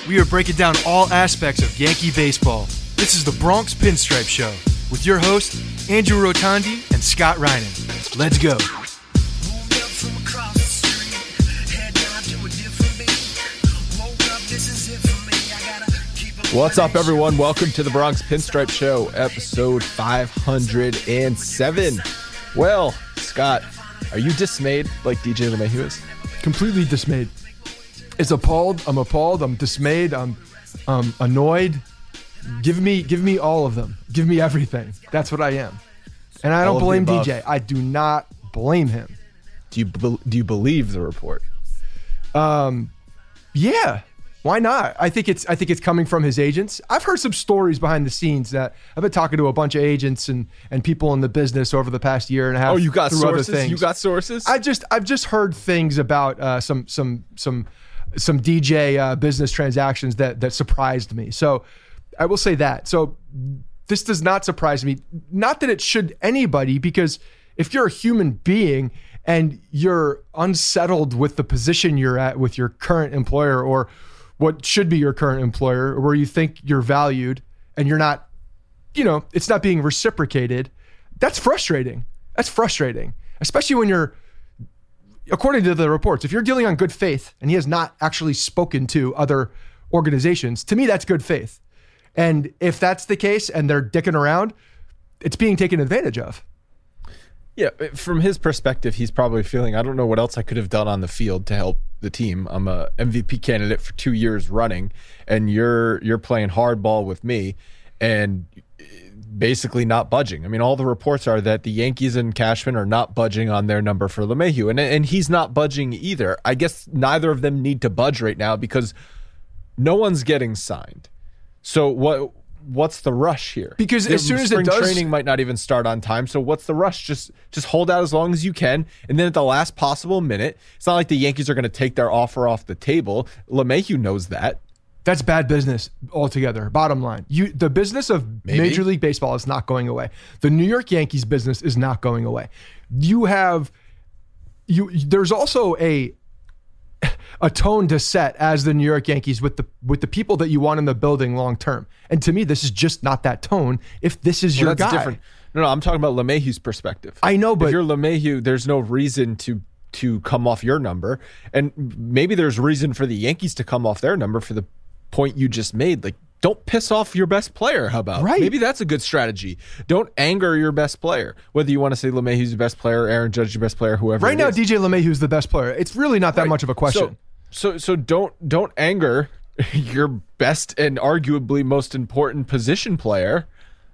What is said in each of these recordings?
we are breaking down all aspects of Yankee baseball. This is the Bronx Pinstripe Show with your hosts, Andrew Rotondi and Scott Reinen. Let's go. What's up, everyone? Welcome to the Bronx Pinstripe Show, episode 507. Well, Scott, are you dismayed like DJ LeMahieu is? Completely dismayed. It's appalled. I'm appalled. I'm dismayed. I'm annoyed. Give me all of them. Give me everything. That's what I am. And I don't blame DJ. I do not blame him. Do you believe the report? Yeah. Why not? I think it's coming from his agents. I've heard some stories behind the scenes that I've been talking to a bunch of agents and people in the business over the past year and a half. Oh, you got through sources? Other things. You got sources? I've just heard things about some DJ business transactions that surprised me. So I will say that. So this does not surprise me. Not that it should anybody, because if you're a human being and you're unsettled with the position you're at with your current employer or what should be your current employer, or where you think you're valued and you're not, it's not being reciprocated, that's frustrating. That's frustrating, especially when you're, according to the reports, if you're dealing on good faith and he has not actually spoken to other organizations, to me, that's good faith. And if that's the case and they're dicking around, it's being taken advantage of. Yeah, from his perspective, he's probably feeling, I don't know what else I could have done on the field to help the team. I'm a MVP candidate for 2 years running, and you're playing hardball with me and basically not budging. I mean, all the reports are that the Yankees and Cashman are not budging on their number for LeMahieu, and he's not budging either. I guess neither of them need to budge right now because no one's getting signed. So what's the rush here? Because as soon as it does, spring training might not even start on time. So what's the rush? Just hold out as long as you can, and then at the last possible minute, it's not like the Yankees are going to take their offer off the table. LeMahieu knows that. That's bad business altogether. Bottom line, the business of Major League Baseball is not going away. The New York Yankees business is not going away. There's also a tone to set as the New York Yankees with the people that you want in the building long term. And to me, this is just not that tone. If this is your guy, different. No, I'm talking about LeMahieu's perspective. I know, but if you're LeMahieu, there's no reason to come off your number, and maybe there's reason for the Yankees to come off their number for the point you just made. Like, don't piss off your best player. How about? Right. Maybe that's a good strategy. Don't anger your best player. Whether you want to say LeMahieu's the best plaer, Aaron Judge the best player, whoever. Right now, DJ LeMahieu's the best player. It's really not that much of a question. So don't anger your best and arguably most important position player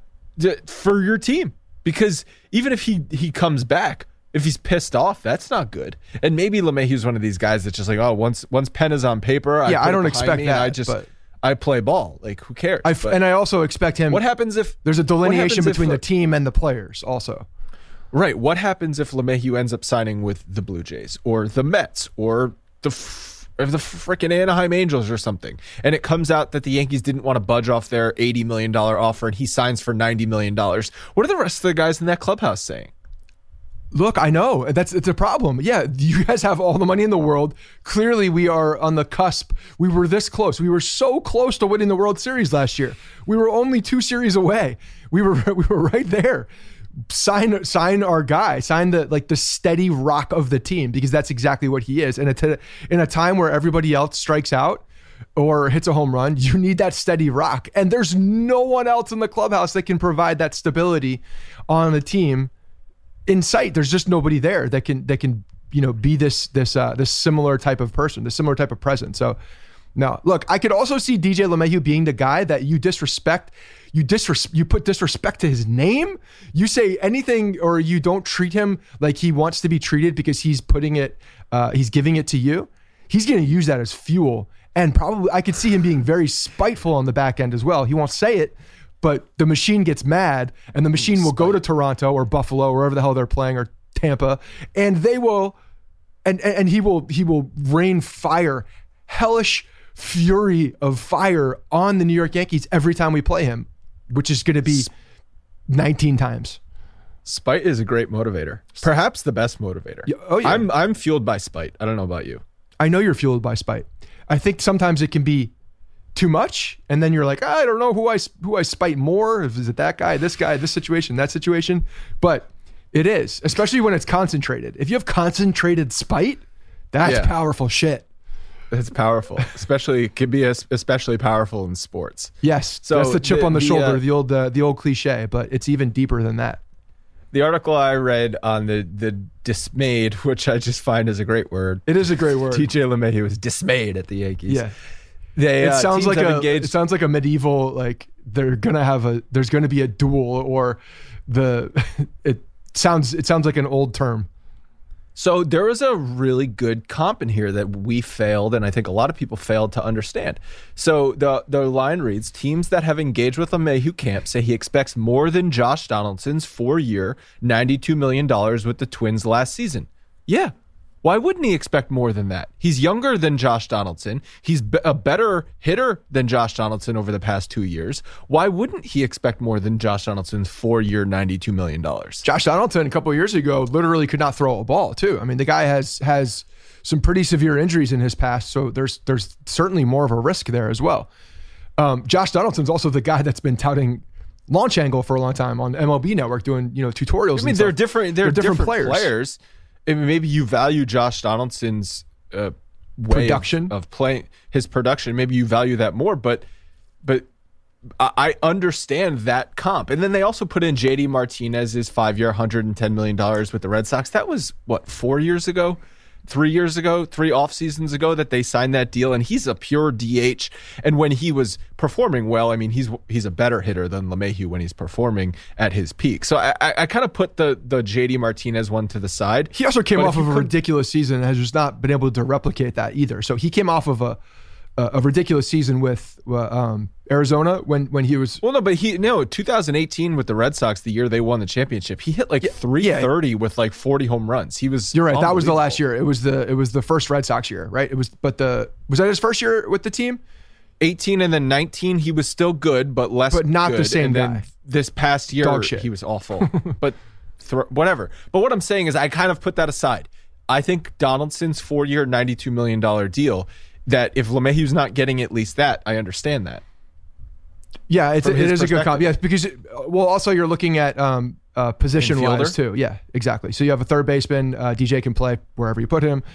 for your team, because even if he comes back, if he's pissed off, that's not good. And maybe LeMahieu's one of these guys that's just like, oh, once pen is on paper, I don't expect that. I play ball. Like, who cares? And I also expect him. What happens if there's a delineation between the team and the players also? Right. What happens if LeMahieu ends up signing with the Blue Jays or the Mets or the freaking Anaheim Angels or something, and it comes out that the Yankees didn't want to budge off their $80 million offer and he signs for $90 million? What are the rest of the guys in that clubhouse saying? Look, I know it's a problem. Yeah, you guys have all the money in the world. Clearly, we are on the cusp. We were this close. We were so close to winning the World Series last year. We were only 2 series away. We were right there. Sign our guy. Sign the steady rock of the team, because that's exactly what he is. And in a time where everybody else strikes out or hits a home run, you need that steady rock. And there's no one else in the clubhouse that can provide that stability on the team. In sight, there's just nobody there that can be this similar type of person, this similar type of presence. So no, look, I could also see DJ LeMahieu being the guy that you disrespect. You put disrespect to his name. You say anything, or you don't treat him like he wants to be treated because he's giving it to you. He's going to use that as fuel, and probably I could see him being very spiteful on the back end as well. He won't say it, but the machine gets mad, and the machine will go to Toronto or Buffalo, wherever the hell they're playing, or Tampa, and they will, and he will rain fire, hellish fury of fire on the New York Yankees every time we play him, which is going to be 19 times. Spite is a great motivator, perhaps the best motivator. Oh yeah, I'm fueled by spite. I don't know about you. I know you're fueled by spite. I think sometimes it can be too much, and then you're like, I don't know who I spite more. Is it that guy, this situation, that situation? But it is, especially when it's concentrated. If you have concentrated spite, that's powerful shit. It's powerful, especially it can be especially powerful in sports. Yes, so that's the chip on the shoulder, the old cliche, but it's even deeper than that. The article I read on the dismayed, which I just find is a great word. It is a great word. TJ LeMahieu was dismayed at the Yankees. Yeah. It sounds like a medieval, like there's gonna be a duel, or it sounds like an old term. So there was a really good comp in here that we failed, and I think a lot of people failed to understand. So the line reads, teams that have engaged with LeMahieu camp say he expects more than Josh Donaldson's 4-year, $92 million with the Twins last season. Yeah. Why wouldn't he expect more than that? He's younger than Josh Donaldson. He's a better hitter than Josh Donaldson over the past 2 years. Why wouldn't he expect more than Josh Donaldson's 4-year, $92 million? Josh Donaldson a couple of years ago literally could not throw a ball too. I mean, the guy has some pretty severe injuries in his past, so there's certainly more of a risk there as well. Josh Donaldson's also the guy that's been touting launch angle for a long time on MLB Network, doing tutorials. I mean, they're different players. I mean, maybe you value Josh Donaldson's production of playing, his production. Maybe you value that more, but I understand that comp. And then they also put in JD Martinez's 5-year, $110 million with the Red Sox. That was 4 years ago? 3 years ago, 3 off seasons ago that they signed that deal, and he's a pure DH. And when he was performing well, I mean, he's a better hitter than LeMahieu when he's performing at his peak. So I kind of put the JD Martinez one to the side. He also came off of a ridiculous season and has just not been able to replicate that either. So he came off of a ridiculous season with Arizona when he was... 2018 with the Red Sox, the year they won the championship, he hit 330 with 40 home runs. He was... You're right. That was the last year. It was the first Red Sox year, right? Was that his first year with the team? 18 and then 19, he was still good, but not good. The same and guy. Then this past year, he was awful. But whatever. But what I'm saying is I kind of put that aside. I think Donaldson's 4-year, $92 million deal, that if LeMahieu's not getting at least that, I understand that. Yeah, it is a good comp. Yes, because also you're looking at position wise too. Yeah, exactly. So you have a third baseman. DJ can play wherever you put him.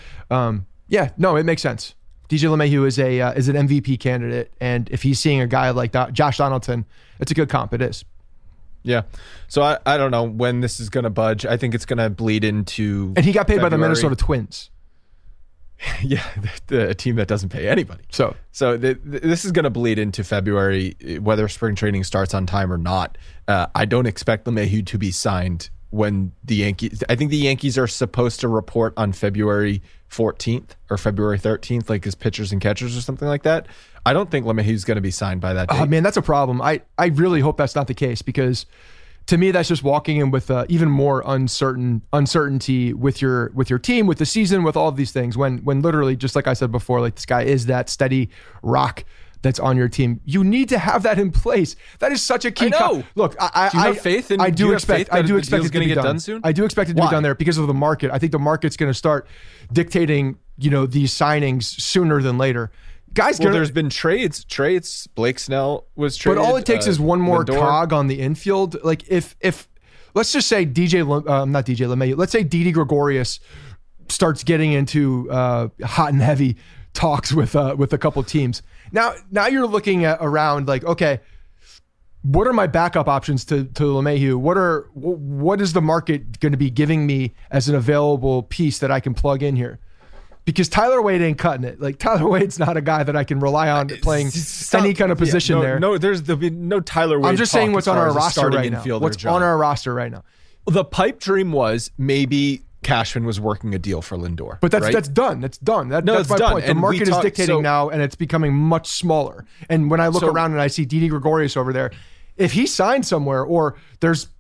It makes sense. DJ LeMahieu is an MVP candidate, and if he's seeing a guy like Josh Donaldson, it's a good comp. It is. Yeah. So I don't know when this is going to budge. I think it's going to bleed into. And he got paid by the Minnesota Twins. Yeah, a team that doesn't pay anybody. So this is going to bleed into February, whether spring training starts on time or not. I don't expect LeMahieu to be signed when the Yankees... I think the Yankees are supposed to report on February 14th or February 13th, like as pitchers and catchers or something like that. I don't think LeMahieu's going to be signed by that date. Oh, man, that's a problem. I really hope that's not the case, because... to me, that's just walking in with even more uncertainty with your team, with the season, with all of these things. When literally, just like I said before, like this guy is that steady rock that's on your team. You need to have that in place. That is such a key. I know. Look, do you have faith in? I do expect it to be done soon. I do expect it to be done there because of the market. I think the market's going to start dictating, these signings sooner than later. Guys, there's been trades. Blake Snell was traded. But all it takes is one more Lindor. cog on the infield. Like if let's just say not DJ LeMahieu, let's say Didi Gregorius starts getting into hot and heavy talks with a couple teams. Now you're looking at around like, okay, what are my backup options to LeMahieu? What is the market going to be giving me as an available piece that I can plug in here? Because Tyler Wade ain't cutting it. Like, Tyler Wade's not a guy that I can rely on playing any kind of position there. No, there'll be no Tyler Wade. I'm just saying what's on our roster right now. On our roster right now. The pipe dream was maybe Cashman was working a deal for Lindor. But that's done. That's done. That's my point. The market is dictating now, and it's becoming much smaller. And when I look around and I see Didi Gregorius over there, if he signs somewhere, or there's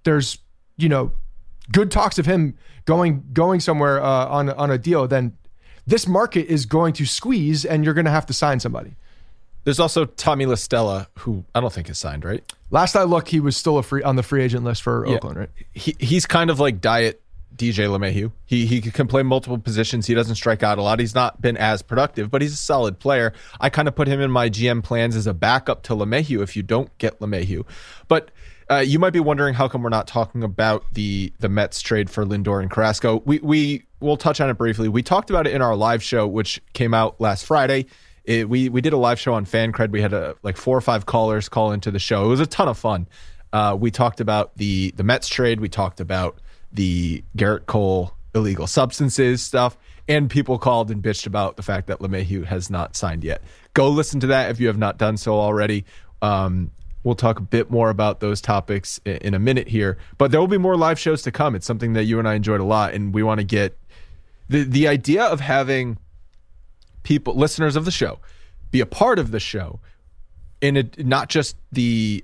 good talks of him going somewhere on a deal, then this market is going to squeeze, and you're going to have to sign somebody. There's also Tommy La Stella, who I don't think is signed, right? Last I looked, he was still on the free agent list for Oakland, right? He's kind of like diet DJ LeMahieu. He can play multiple positions. He doesn't strike out a lot. He's not been as productive, but he's a solid player. I kind of put him in my GM plans as a backup to LeMahieu if you don't get LeMahieu. But you might be wondering how come we're not talking about the Mets trade for Lindor and Carrasco. We'll touch on it briefly. We talked about it in our live show, which came out last Friday. We did a live show on FanCred. We had 4 or 5 callers call into the show. It was a ton of fun. We talked about the Mets trade. We talked about the Garrett Cole illegal substances stuff, and people called and bitched about the fact that LeMahieu has not signed yet. Go listen to that if you have not done so already. We'll talk a bit more about those topics in a minute here, but there will be more live shows to come. It's something that you and I enjoyed a lot, and we want to get the idea of having people, listeners of the show, be a part of the show not just the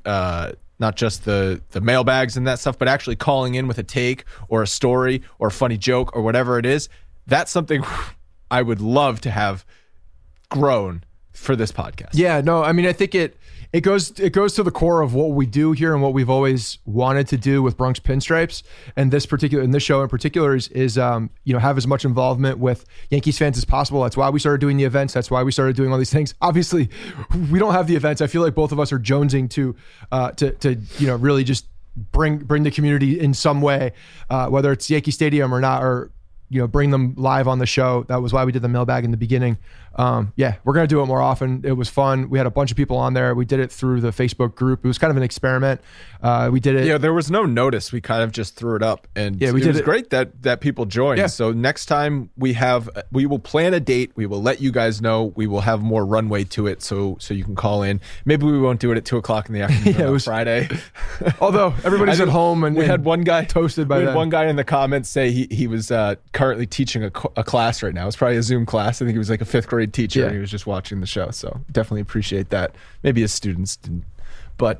mailbags and that stuff, but actually calling in with a take or a story or a funny joke or whatever it is. That's something I would love to have grown for this podcast. Yeah, no, I mean, I think it goes to the core of what we do here and what we've always wanted to do with Bronx Pinstripes. And this show in particular is have as much involvement with Yankees fans as possible. That's why we started doing the events. That's why we started doing all these things. Obviously, we don't have the events. I feel like both of us are jonesing to really just bring the community in some way, whether it's Yankee Stadium or not, or bring them live on the show. That was why we did the mailbag in the beginning. We're going to do it more often. It was fun. We had a bunch of people on there. We did it through the Facebook group. It was kind of an experiment. We did it. Yeah, there was no notice. We kind of just threw it up, and it was great that people joined. Yeah. So next time we will plan a date. We will let you guys know. We will have more runway to it, so you can call in. Maybe we won't do it at 2:00 in the afternoon on Friday. Although everybody's at home, and we had one guy toasted by we had one guy in the comments say he was currently teaching a class right now. It's probably a Zoom class. I think he was like a 5th grade teacher. Yeah. And he was just watching the show, so definitely appreciate that. Maybe his students didn't, but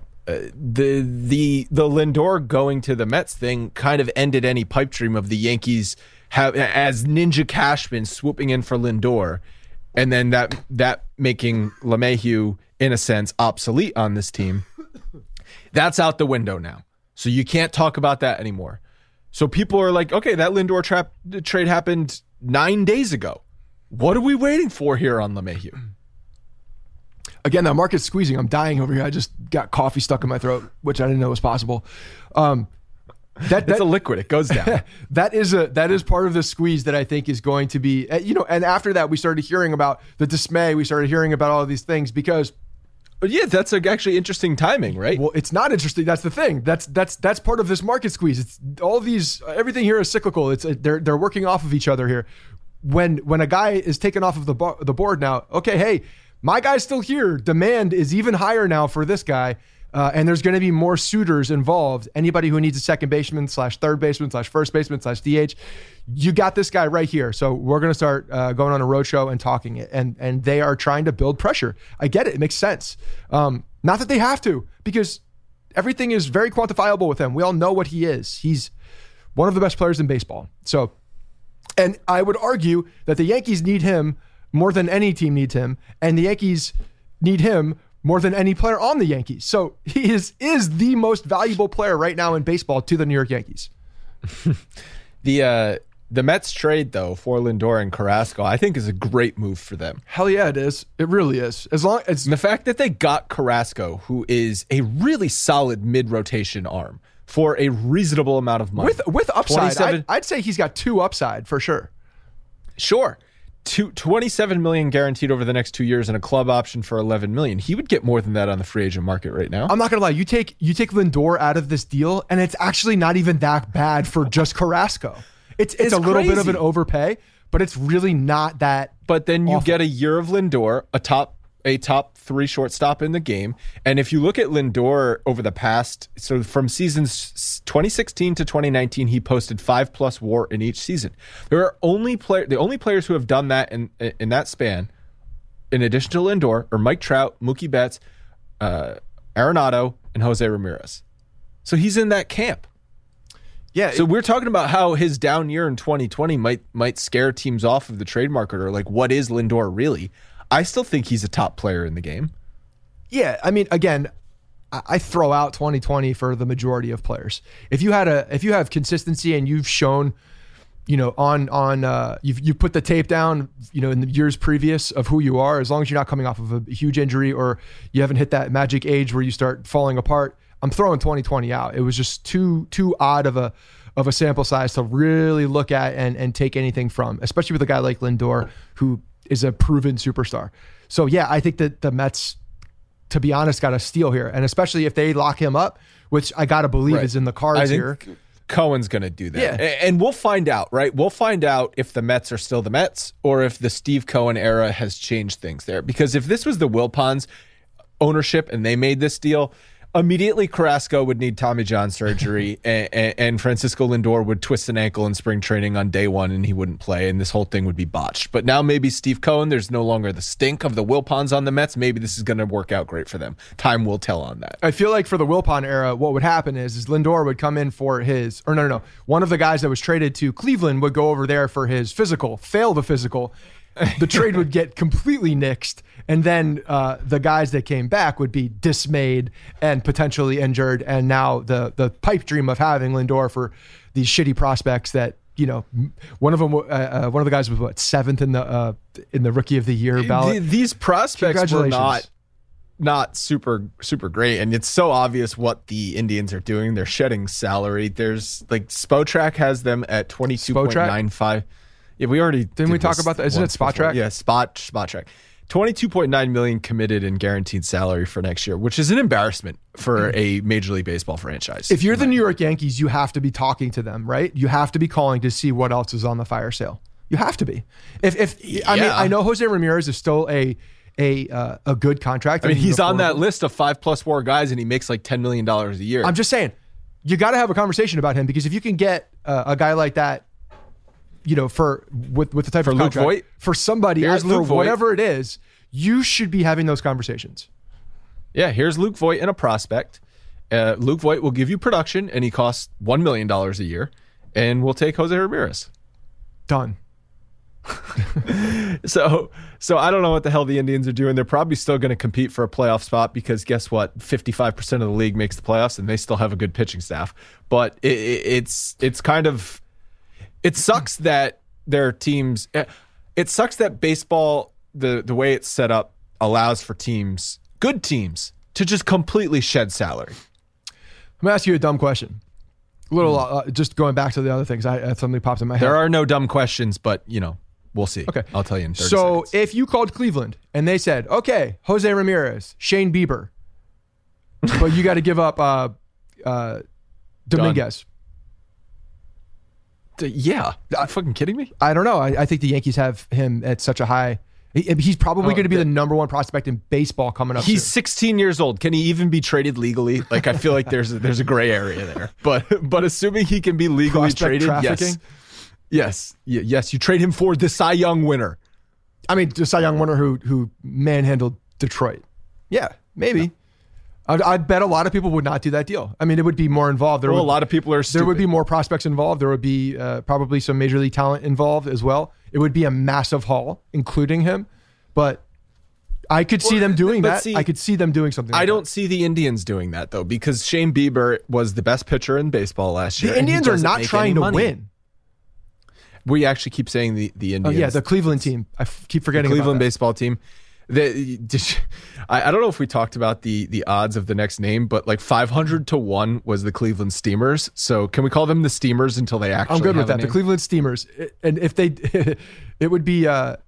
the Lindor going to the Mets thing kind of ended any pipe dream of the Yankees as Ninja Cashman swooping in for Lindor, and then that making LeMahieu in a sense obsolete on this team. That's out the window now, so you can't talk about that anymore. So people are like, okay, that Lindor trade happened 9 days ago. What are we waiting for here on LeMahieu? Again, that market's squeezing. I'm dying over here. I just got coffee stuck in my throat, which I didn't know was possible. That's a liquid. It goes down. that is part of the squeeze that I think is going to be, and after that, we started hearing about the dismay. We started hearing about all of these things because. Yeah, that's actually interesting timing, right? Well, it's not interesting. That's the thing. That's part of this market squeeze. It's all these, everything here is cyclical. It's they're working off of each other here. When a guy is taken off of the board now, okay, hey, my guy's still here. Demand is even higher now for this guy, and there's going to be more suitors involved. Anybody who needs a second baseman / third baseman / first baseman / DH, you got this guy right here. So we're going to start going on a roadshow and talking it, and they are trying to build pressure. I get it. It makes sense. Not that they have to, because everything is very quantifiable with him. We all know what he is. He's one of the best players in baseball. So. And I would argue that the Yankees need him more than any team needs him, and the Yankees need him more than any player on the Yankees. So he is the most valuable player right now in baseball to the New York Yankees. The Mets trade, though, for Lindor and Carrasco, I think is a great move for them. Hell yeah, it is. It really is. As long as the fact that they got Carrasco, who is a really solid mid-rotation arm, for a reasonable amount of money. With upside, I'd say he's got 2 upside for sure. Sure. $27 million guaranteed over the next 2 years and a club option for $11 million. He would get more than that on the free agent market right now. I'm not going to lie. You take Lindor out of this deal, and it's actually not even that bad for just Carrasco. It's a little bit of an overpay, but it's really not that. But then you get a year of Lindor, a top 3 shortstop in the game. And if you look at Lindor over the past, so from seasons 2016 to 2019, he posted 5+ WAR in each season. There are the only players who have done that in that span, in addition to Lindor, are Mike Trout, Mookie Betts, Arenado, and Jose Ramirez. So he's in that camp. Yeah. So we're talking about how his down year in 2020 might scare teams off of the trade market, or like, what is Lindor really? I still think he's a top player in the game. Yeah, I mean, again, I throw out 2020 for the majority of players. If you have consistency and you've shown you've put the tape down, in the years previous of who you are, as long as you're not coming off of a huge injury or you haven't hit that magic age where you start falling apart, I'm throwing 2020 out. It was just too odd of a sample size to really look at and take anything from, especially with a guy like Lindor, who is a proven superstar. So yeah, I think that the Mets, to be honest, got a steal here. And especially if they lock him up, which I got to believe is in the cards here. Cohen's going to do that. Yeah. And we'll find out, right? We'll find out if the Mets are still the Mets or if the Steve Cohen era has changed things there. Because if this was the Wilpons ownership and they made this deal, immediately Carrasco would need Tommy John surgery and Francisco Lindor would twist an ankle in spring training on day one and he wouldn't play and this whole thing would be botched. But now maybe Steve Cohen, there's no longer the stink of the Wilpons on the Mets. Maybe this is going to work out great for them. Time will tell on that. I feel like for the Wilpon era, what would happen is Lindor would come in for one of the guys that was traded to Cleveland would go over there for his physical, fail the physical. The trade would get completely nixed, and then the guys that came back would be dismayed and potentially injured. And now the pipe dream of having Lindor for these shitty prospects that one of the guys was seventh in the Rookie of the Year ballot. These prospects were not super great, and it's so obvious what the Indians are doing. They're shedding salary. There's Spotrac has them at 22.95. Yeah, we already didn't we talk about that? Isn't it Spotrac? Yeah, Spotrac. $22.9 million committed in guaranteed salary for next year, which is an embarrassment for a Major League Baseball franchise. If you're the New York Yankees, you have to be talking to them, right? You have to be calling to see what else is on the fire sale. You have to be. I know Jose Ramirez is still a good contract. I mean, he's on that list of 5+ WAR guys, and he makes like $10 million a year. I'm just saying, you got to have a conversation about him because if you can get a guy like that, with the type of contract, Luke Voit? For somebody, for whatever it is, you should be having those conversations. Yeah, here's Luke Voit and a prospect. Luke Voit will give you production, and he costs $1 million a year, and we'll take Jose Ramirez. Done. So I don't know what the hell the Indians are doing. They're probably still going to compete for a playoff spot because guess what? 55% of the league makes the playoffs, and they still have a good pitching staff. But it's kind of... It sucks that their teams... It sucks that baseball, the way it's set up, allows for teams, good teams, to just completely shed salary. I'm going to ask you a dumb question. Just going back to the other things, something popped in my head. There are no dumb questions, but, we'll see. Okay. I'll tell you in 30 seconds. So if you called Cleveland and they said, okay, Jose Ramirez, Shane Bieber, but you got to give up Dominguez. Yeah. Are you fucking kidding me? I don't know. I think the Yankees have him at such a high... He's probably going to be the number one prospect in baseball coming up. He's soon. 16 years old. Can he even be traded legally? Like, I feel like there's a gray area there. But assuming he can be legally traded, trafficking? Yes. You trade him for the Cy Young winner. I mean, the Cy Young winner who manhandled Detroit. Yeah, maybe. Yeah. I bet a lot of people would not do that deal. I mean, it would be more involved. A lot of people are stupid. There would be more prospects involved. There would be probably some major league talent involved as well. It would be a massive haul, including him. But I could see them doing that. I could see them doing something like I don't see the Indians doing that, though, because Shane Bieber was the best pitcher in baseball last year. The Indians are not trying to win. We actually keep saying the Indians. Oh, yeah, the Cleveland team. I keep forgetting the Cleveland about that. baseball team. I don't know if we talked about the odds of the next name, but like 500-1 was the Cleveland Steamers. So can we call them the Steamers until they actually? I'm good with that. The Cleveland Steamers, and if they, it would be.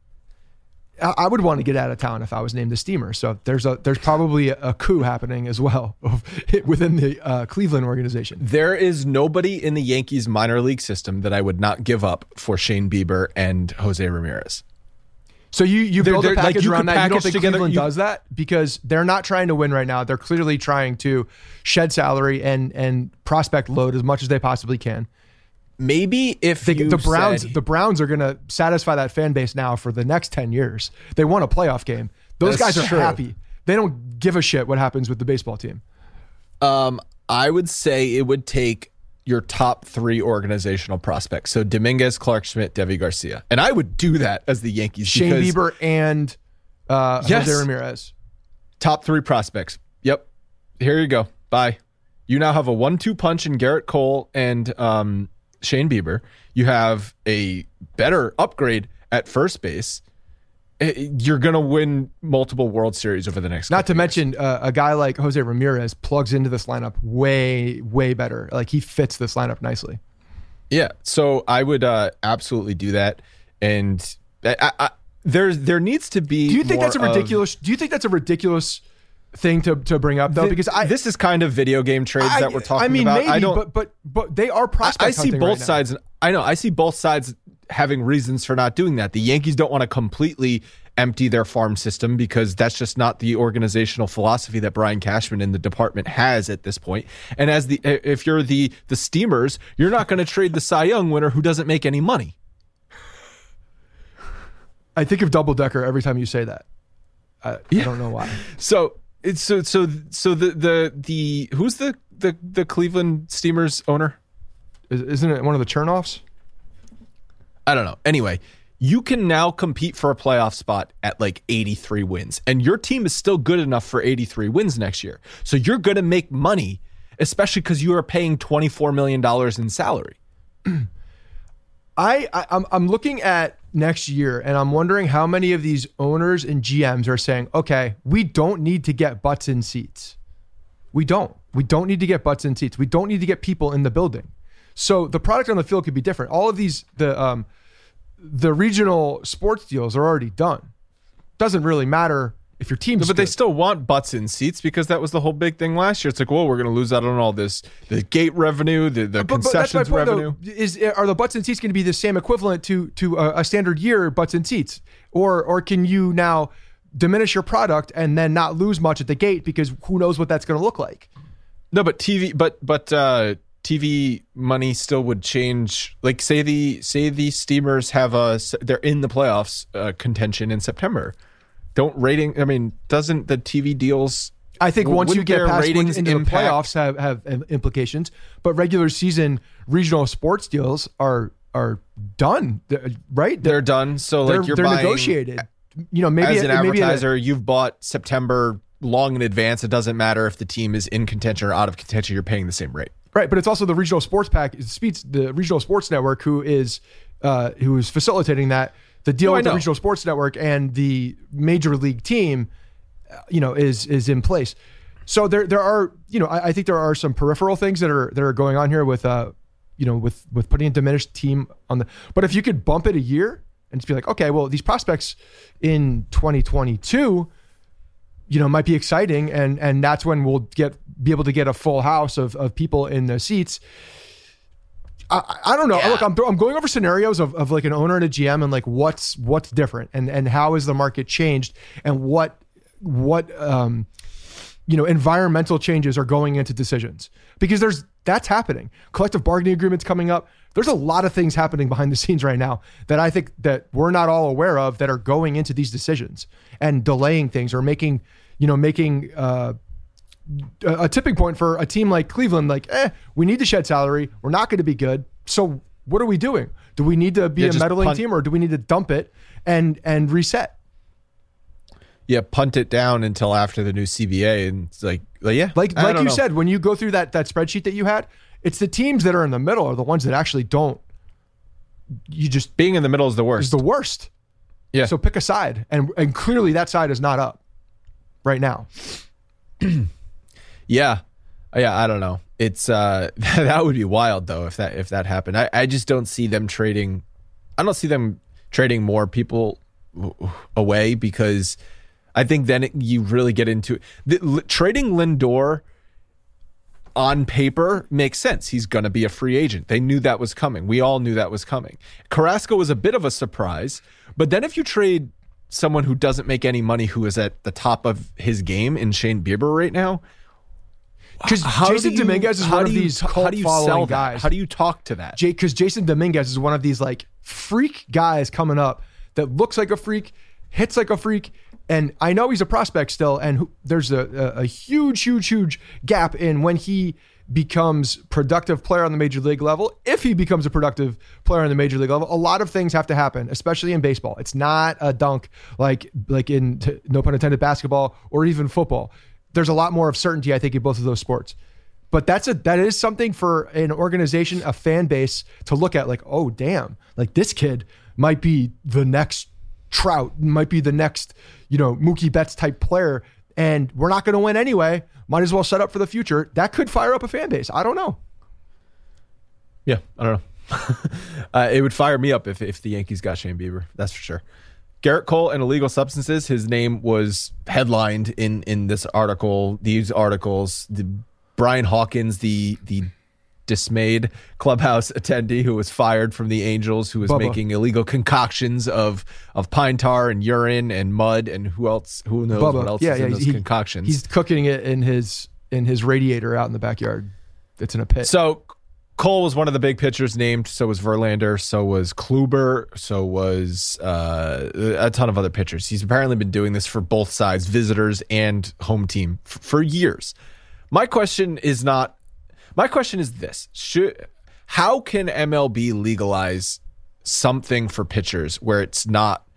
I would want to get out of town if I was named the Steamer. So there's probably a coup happening as well within the Cleveland organization. There is nobody in the Yankees minor league system that I would not give up for Shane Bieber and Jose Ramirez. So you build a package around that. You don't think together, Cleveland does that? Because they're not trying to win right now. They're clearly trying to shed salary and prospect load as much as they possibly can. Maybe if the Browns are going to satisfy that fan base now for the next 10 years. They won a playoff game. Those guys are happy. They don't give a shit what happens with the baseball team. I would say it would take your top 3 organizational prospects. So Dominguez, Clark Schmidt, Devi Garcia. And I would do that as the Yankees. Shane Bieber and Jose Ramirez. Top 3 prospects. Yep. Here you go. Bye. You now have a 1-2 punch in Garrett Cole and Shane Bieber. You have a better upgrade at first base. You're going to win multiple World Series over the next Not to couple years. mention a guy like Jose Ramirez plugs into this lineup way, way better. Like he fits this lineup nicely. Yeah, so I would absolutely do that. And there needs to be. Do you think more that's a ridiculous? Do you think that's a ridiculous thing to bring up though? Because this is kind of video game trades that we're talking about. Maybe, I don't, but they are prospect I see hunting both right sides. I know. I see both sides having reasons for not doing that. The Yankees don't want to completely empty their farm system because that's just not the organizational philosophy that Brian Cashman in the department has at this point. And if you're the Steamers, you're not going to trade the Cy Young winner who doesn't make any money. I think of Double Decker every time you say that. I don't know why. So the who's the Cleveland Steamers owner? Isn't it one of the Chernoffs? I don't know. Anyway, you can now compete for a playoff spot at like 83 wins, and your team is still good enough for 83 wins next year. So you're going to make money, especially because you are paying $24 million in salary. I'm looking at next year, and I'm wondering how many of these owners and GMs are saying, okay, we don't need to get butts in seats. We don't need to get butts in seats. We don't need to get people in the building. So the product on the field could be different. All of these, the regional sports deals are already done. Doesn't really matter if your team's but good. they still want butts in seats because that was the whole big thing last year. It's like, well, we're going to lose out on all this, the gate revenue, the concessions revenue. Though, are the butts and seats going to be the same equivalent to a standard year butts and seats? Or can you now diminish your product and then not lose much at the gate because who knows what that's going to look like? No, but TV money still would change. Like say the Steamers they're in the playoffs contention in September. Doesn't the TV deals? I think once you get past ratings into the playoffs have implications, but regular season regional sports deals are done, right? They're done. So like they're negotiated. Maybe as an advertiser, you've bought September long in advance. It doesn't matter if the team is in contention or out of contention. You're paying the same rate. Right, but it's also the regional sports the regional sports network who is facilitating that. The deal with the regional sports network and the major league team, is in place. So there are, I think there are some peripheral things that are going on here with putting a diminished team on the. But if you could bump it a year and just be like, okay, well, these prospects in 2022, might be exciting, and that's when we'll be able to get a full house of people in the seats. I don't know. Yeah. Look, I'm going over scenarios of like an owner and a GM and like what's different and how has the market changed and what environmental changes are going into decisions, because that's happening. Collective bargaining agreements coming up. There's a lot of things happening behind the scenes right now that I think that we're not all aware of that are going into these decisions and delaying things or making a tipping point for a team like Cleveland. Like, we need to shed salary. We're not going to be good. So what are we doing? Do we need to be a meddling team, or do we need to dump it and reset? Yeah, punt it down until after the new CBA, and it's like you said, when you go through that spreadsheet that you had, it's the teams that are in the middle are the ones that actually don't. You just being in the middle is the worst. Is the worst. Yeah. So pick a side, and clearly that side is not up right now. Yeah, I don't know. It's that would be wild though if that happened. I just don't see them trading. I don't see them trading more people away, because I think then you really get into trading Lindor. On paper, makes sense. He's going to be a free agent. They knew that was coming. We all knew that was coming. Carrasco was a bit of a surprise, but then if you trade someone who doesn't make any money, who is at the top of his game in Shane Bieber right now, because Jason Dominguez is one of these cult following guys. How do you talk to that? Because Jason Dominguez is one of these like freak guys coming up that looks like a freak, hits like a freak. And I know he's a prospect still, and there's a huge gap in when he becomes productive player on the major league level. If he becomes a productive player on the major league level, a lot of things have to happen, especially in baseball. It's not a dunk like in, no pun intended, basketball or even football. There's a lot more of certainty, I think, in both of those sports. But that is something for an organization, a fan base to look at, like, oh, damn, like this kid might be the next Trout, might be the next, Mookie Betts type player, and we're not going to win anyway. Might as well set up for the future. That could fire up a fan base. I don't know. Yeah, I don't know. It would fire me up if the Yankees got Shane Bieber. That's for sure. Garrett Cole and illegal substances. His name was headlined in this article. These articles. Brian Hawkins, the dismayed clubhouse attendee who was fired from the Angels, who was making illegal concoctions of pine tar and urine and mud and who knows what else is in those concoctions. He's cooking it in his radiator out in the backyard. It's in a pit. So Cole was one of the big pitchers named. So was Verlander. So was Kluber. So was a ton of other pitchers. He's apparently been doing this for both sides, visitors and home team, for years. My question is this. How can MLB legalize something for pitchers where it's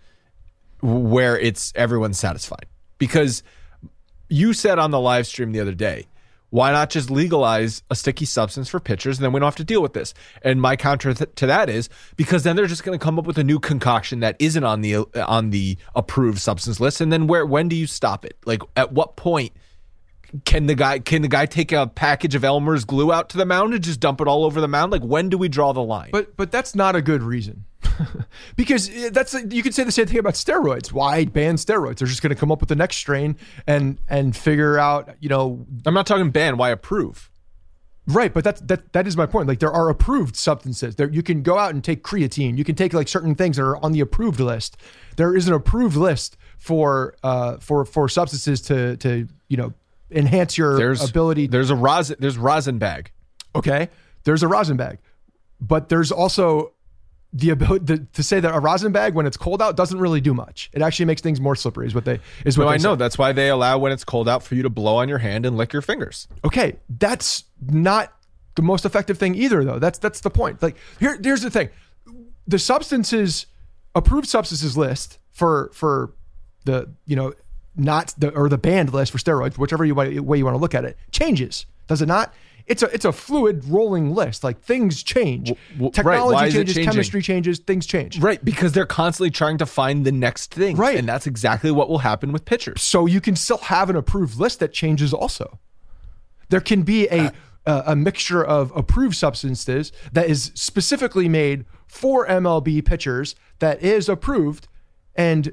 everyone's satisfied? Because you said on the live stream the other day, why not just legalize a sticky substance for pitchers and then we don't have to deal with this? And my counter to that is because then they're just going to come up with a new concoction that isn't on the approved substance list. And then when do you stop it? Like, at what point can the guy take a package of Elmer's glue out to the mound and just dump it all over the mound? Like, when do we draw the line? But that's not a good reason. Because you could say the same thing about steroids. Why ban steroids? They're just going to come up with the next strain and figure out, I'm not talking ban. Why approve? Right, but that is my point. Like, there are approved substances. You can go out and take creatine. You can take like certain things that are on the approved list. There is an approved list for substances to enhance your ability. There's rosin bag. Okay, there's a rosin bag, but there's also the ability to say that a rosin bag, when it's cold out, doesn't really do much. It actually makes things more slippery. I know. That's why they allow, when it's cold out, for you to blow on your hand and lick your fingers. Okay, that's not the most effective thing either, though. That's the point. Like, here's the thing: the approved substances list for the not the banned list for steroids, whichever way you want to look at it, changes. Does it not? It's a fluid rolling list. Like, things change. Technology changes, chemistry changes, things change. Right, because they're constantly trying to find the next thing. Right. And that's exactly what will happen with pitchers. So you can still have an approved list that changes also. There can be a mixture of approved substances that is specifically made for MLB pitchers that is approved and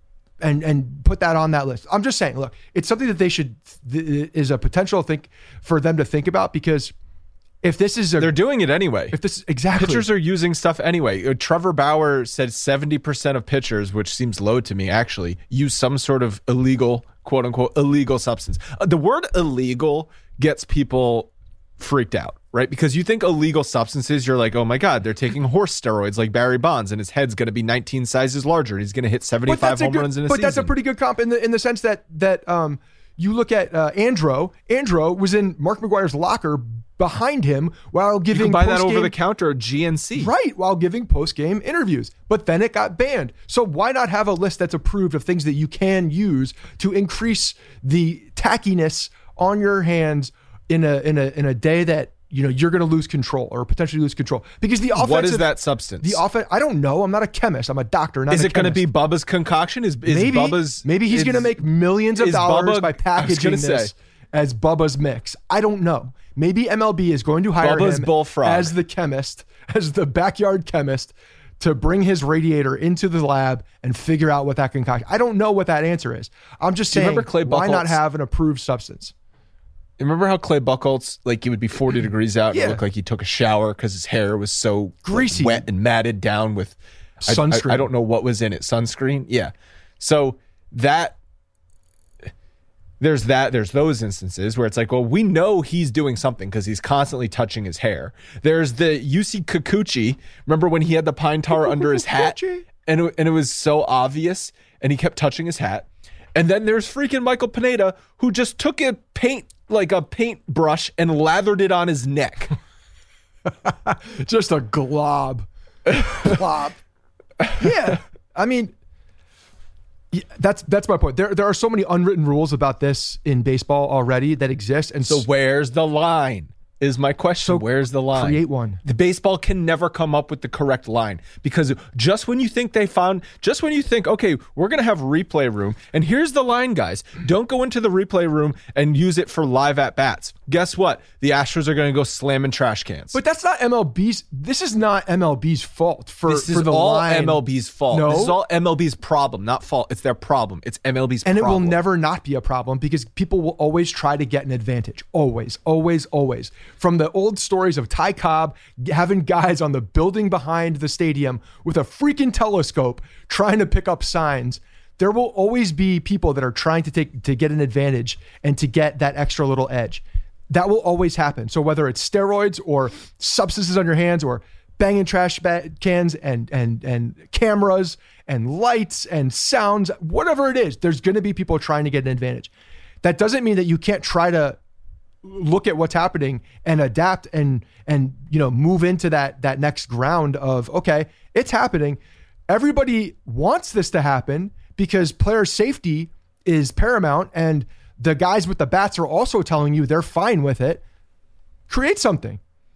put that on that list. I'm just saying, look, it's something that is a potential thing for them to think about, because if this is they're doing it anyway. Exactly. Pitchers are using stuff anyway. Trevor Bauer said 70% of pitchers, which seems low to me actually, use some sort of illegal, quote unquote, illegal substance. The word illegal gets people freaked out, right? Because you think illegal substances, you're like, oh my God, they're taking horse steroids like Barry Bonds, and his head's going to be 19 sizes larger. He's going to hit 75 home runs in a season. But that's a pretty good comp in the sense that you look at Andro. Andro was in Mark McGwire's locker behind him while giving. You can buy that over the counter at GNC, right? While giving post-game interviews, but then it got banned. So why not have a list that's approved of things that you can use to increase the tackiness on your hands in a day that you're going to lose control or potentially lose control, because the offensive. What is that substance? The offense. I don't know. I'm not a chemist. I'm a doctor. Not is a it going to be Bubba's concoction? Maybe he's going to make millions of dollars by packaging this as Bubba's mix. I don't know. Maybe MLB is going to hire Bubba's him Bullfrog as the chemist, as the backyard chemist, to bring his radiator into the lab and figure out what that concoction. I don't know what that answer is. I'm just saying, why not have an approved substance? Remember how Clay Buchholz, like, it would be 40 degrees out and it looked like he took a shower because his hair was so greasy, wet and matted down with sunscreen. I don't know what was in it. Sunscreen. Yeah. So there's those instances where it's like, well, we know he's doing something because he's constantly touching his hair. There's the Yusei Kikuchi. Remember when he had the pine tar under his hat and it was so obvious and he kept touching his hat. And then there's freaking Michael Pineda, who just took a paintbrush and lathered it on his neck. Just a glob. Plop. Yeah. I mean, Yeah, that's my point. There are so many unwritten rules about this in baseball already that exist. And So where's the line? Is my question. So where's the line? create one. The baseball can never come up with the correct line because just when you think, okay, we're going to have replay room, and here's the line, guys. Don't go into the replay room and use it for live at bats. Guess what? The Astros are going to go slamming trash cans. But that's not MLB's. This is not MLB's fault for This is the all line. MLB's fault. No. This is all MLB's problem, not fault. It's their problem. It's MLB's And problem. it will never not be a problem because people will always try to get an advantage. Always, always, always. From the old stories of Ty Cobb having guys on the building behind the stadium with a freaking telescope trying to pick up signs, there will always be people that are trying to get an advantage and to get that extra little edge. That will always happen. So whether it's steroids or substances on your hands or banging trash cans and cameras and lights and sounds, whatever it is, there's going to be people trying to get an advantage. That doesn't mean that you can't try to look at what's happening and adapt and move into that next ground of, okay, it's happening. Everybody wants this to happen because player safety is paramount, and the guys with the bats are also telling you they're fine with it. Create something.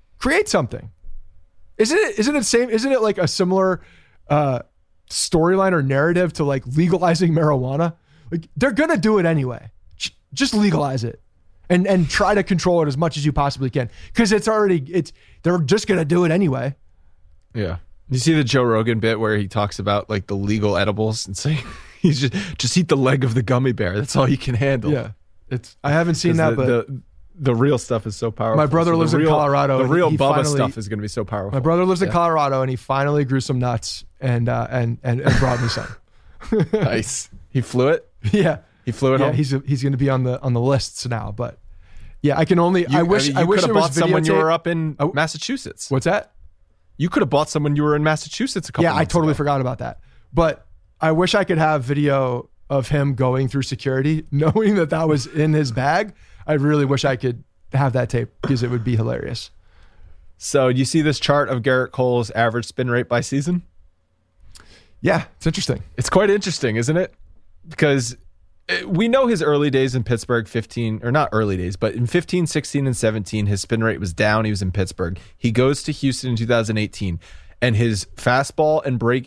Isn't it like a similar storyline or narrative to like legalizing marijuana? Like they're going to do it anyway. Just legalize it and try to control it as much as you possibly can. Cause they're just going to do it anyway. Yeah. You see the Joe Rogan bit where he talks about like the legal edibles and saying he's just eat the leg of the gummy bear. That's all you can handle. Yeah. I haven't seen that, but the real stuff is so powerful. My brother lives in Colorado. The real he Bubba finally, stuff is going to be so powerful. My brother lives in Colorado, and he finally grew some nuts and brought me some. Nice. He flew it? Yeah. He flew it home? He's going to be on the lists now, but yeah, I can only, I wish could have it bought was someone you videotape. were up in Massachusetts. What's that? You could have bought someone you were in Massachusetts a couple months I totally ago. forgot about that. But I wish I could have video of him going through security, knowing that was in his bag. I really wish I could have that tape because it would be hilarious. So you see this chart of Garrett Cole's average spin rate by season? Yeah, it's interesting. It's quite interesting, isn't it? Because we know his early days in Pittsburgh, not early days, but in 15, 16, and 17, his spin rate was down. He was in Pittsburgh. He goes to Houston in 2018, and his fastball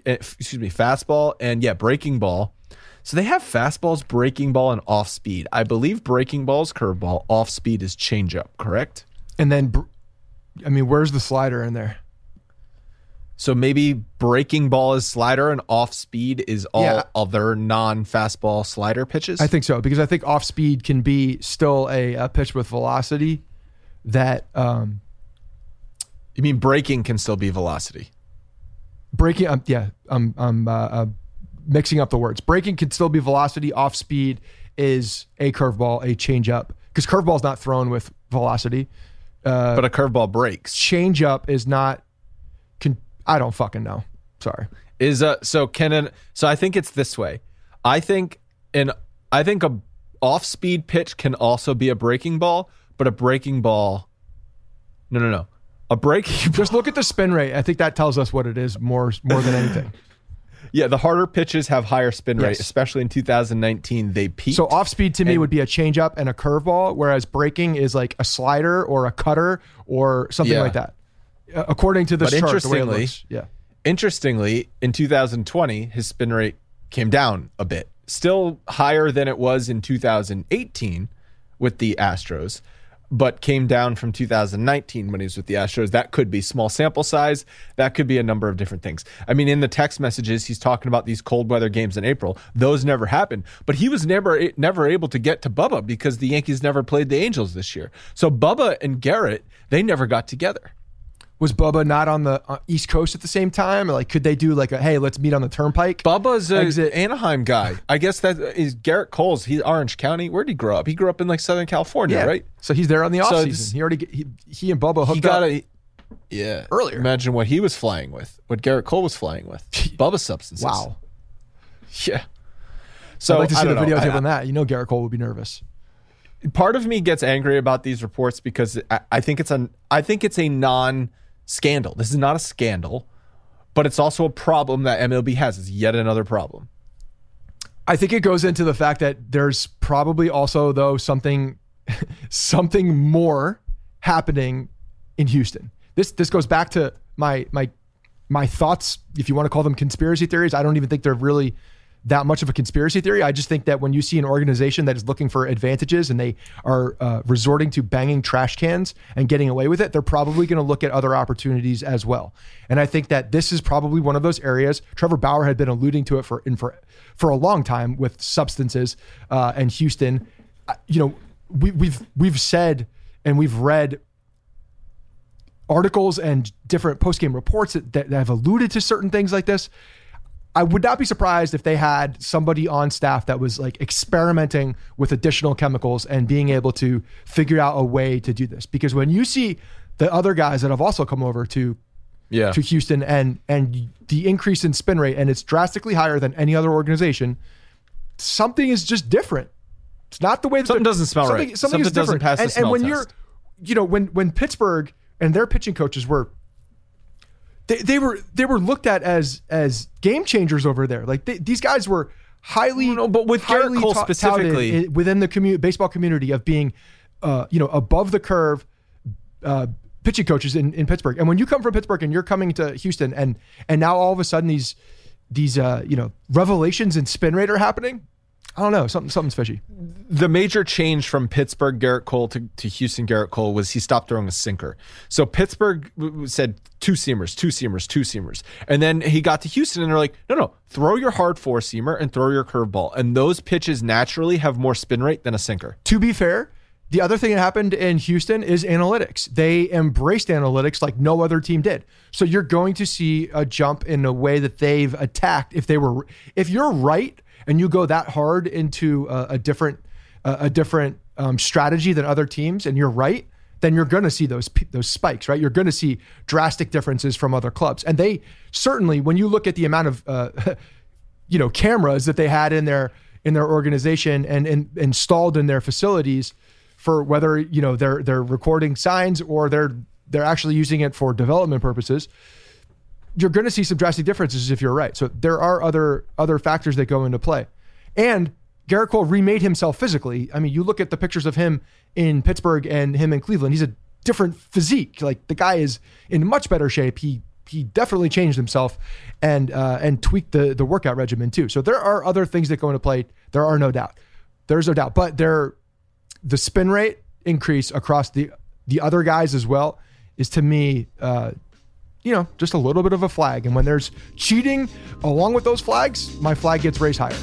and breaking ball. So they have fastballs, breaking ball, and off speed. I believe breaking ball is curveball, off speed is changeup, correct? And then, where's the slider in there? So maybe breaking ball is slider and off speed is all other non-fastball slider pitches? I think so, because I think off speed can be still a pitch with velocity that... You mean breaking can still be velocity? Breaking, I'm mixing up the words. Breaking can still be velocity. Off speed is a curveball, a changeup, because curveball is not thrown with velocity. But a curveball breaks. Changeup is not... I don't fucking know. Sorry. So I think it's this way. I think a off-speed pitch can also be a breaking ball, but a breaking ball. No. A breaking. Just look at the spin rate. I think that tells us what it is more than anything. Yeah, the harder pitches have higher spin rate, Yes. especially in 2019. They peaked. So off-speed to me would be a changeup and a curveball, whereas breaking is like a slider or a cutter or something like that. According to this chart, the way it looks. Yeah. Interestingly, in 2020, his spin rate came down a bit. Still higher than it was in 2018 with the Astros, but came down from 2019 when he was with the Astros. That could be small sample size. That could be a number of different things. I mean, in the text messages, he's talking about these cold weather games in April. Those never happened, but he was never able to get to Bubba because the Yankees never played the Angels this year. So Bubba and Garrett, they never got together. Was Bubba not on the East Coast at the same time? Or like, could they do like hey, let's meet on the Turnpike? Bubba's an Anaheim guy. I guess that is Garrett Cole's. He's Orange County. Where'd he grow up? He grew up in like Southern California, right? So he's there on the off season. He and Bubba hooked up. Earlier. Imagine what he was flying with. What Garrett Cole was flying with. Bubba substances. Wow. Yeah. So I'd like to see the videotape on that. Garrett Cole would be nervous. Part of me gets angry about these reports because I think it's a non-scandal. This is not a scandal, but it's also a problem that MLB has. It's yet another problem. I think it goes into the fact that there's probably also, though, something more happening in Houston. This goes back to my thoughts, if you want to call them conspiracy theories. I don't even think they're really that much of a conspiracy theory. I just think that when you see an organization that is looking for advantages and they are resorting to banging trash cans and getting away with it, they're probably going to look at other opportunities as well. And I think that this is probably one of those areas. Trevor Bauer had been alluding to it for a long time with substances and Houston. We've said and we've read articles and different post-game reports that have alluded to certain things like this. I would not be surprised if they had somebody on staff that was like experimenting with additional chemicals and being able to figure out a way to do this. Because when you see the other guys that have also come over to Houston and the increase in spin rate, and it's drastically higher than any other organization, something is just different. It's not the way that something doesn't smell right. Something is different. Pass the smell and when test. when Pittsburgh and their pitching coaches were, they were looked at as game changers over there. Like these guys were highly, but with Gerrit Cole specifically within the baseball community of being, above the curve pitching coaches in Pittsburgh. And when you come from Pittsburgh and you're coming to Houston, and now all of a sudden these revelations in spin rate are happening. I don't know. Something's fishy. The major change from Pittsburgh Gerrit Cole to Houston Gerrit Cole was he stopped throwing a sinker. So Pittsburgh said two seamers. And then he got to Houston and they're like, no, throw your hard four seamer and throw your curveball. And those pitches naturally have more spin rate than a sinker. To be fair, the other thing that happened in Houston is analytics. They embraced analytics like no other team did. So you're going to see a jump in the way that they've attacked. If you're right, and you go that hard into a different strategy than other teams, and you're right, then you're going to see those spikes, right? You're going to see drastic differences from other clubs. And they certainly, when you look at the amount of cameras that they had in their organization and installed in their facilities for whether they're recording signs or they're actually using it for development purposes, you're going to see some drastic differences if you're right. So there are other factors that go into play. And Gerrit Cole remade himself physically. I mean, you look at the pictures of him in Pittsburgh and him in Cleveland, he's a different physique. Like the guy is in much better shape. He definitely changed himself and tweaked the workout regimen too. So there are other things that go into play. There's no doubt. But the spin rate increase across the other guys as well is, to me, just a little bit of a flag. And when there's cheating along with those flags, my flag gets raised higher.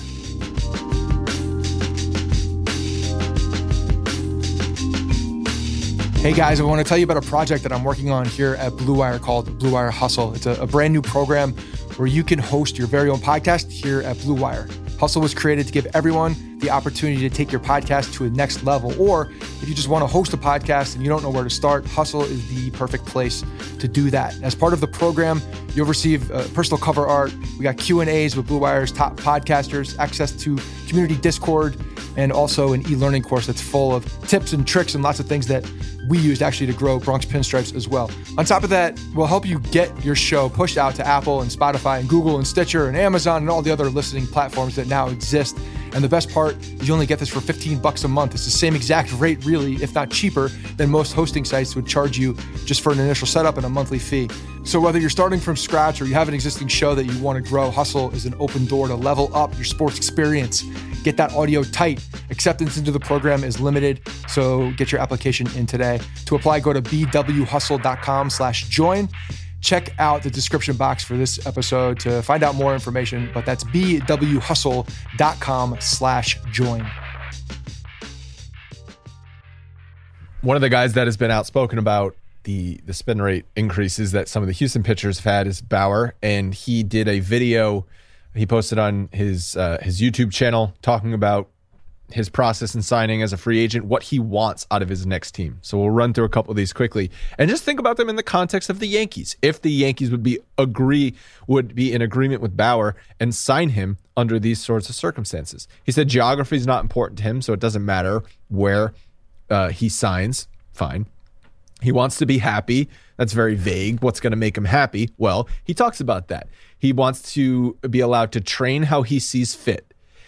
Hey guys, I want to tell you about a project that I'm working on here at Blue Wire called Blue Wire Hustle. It's a brand new program where you can host your very own podcast here at Blue Wire. Hustle was created to give everyone the opportunity to take your podcast to a next level. Or if you just want to host a podcast and you don't know where to start, Hustle is the perfect place to do that. As part of the program, you'll receive personal cover art. We got Q&As with Blue Wire's top podcasters, access to community Discord, and also an e-learning course that's full of tips and tricks and lots of things that we used actually to grow Bronx Pinstripes as well. On top of that, we'll help you get your show pushed out to Apple and Spotify and Google and Stitcher and Amazon and all the other listening platforms that now exist. And the best part is you only get this for $15 a month. It's the same exact rate, really, if not cheaper, than most hosting sites would charge you just for an initial setup and a monthly fee. So whether you're starting from scratch or you have an existing show that you want to grow, Hustle is an open door to level up your sports experience. Get that audio tight. Acceptance into the program is limited, so get your application in today. To apply, go to bwhustle.com/join. Check out the description box for this episode to find out more information, but that's bwhustle.com/join. One of the guys that has been outspoken about the spin rate increases that some of the Houston pitchers have had is Bauer, and he did a video he posted on his YouTube channel talking about his process in signing as a free agent, what he wants out of his next team. So we'll run through a couple of these quickly and just think about them in the context of the Yankees. If the Yankees would be in agreement with Bauer and sign him under these sorts of circumstances. He said geography is not important to him, so it doesn't matter where he signs. Fine. He wants to be happy. That's very vague. What's going to make him happy? Well, he talks about that. He wants to be allowed to train how he sees fit.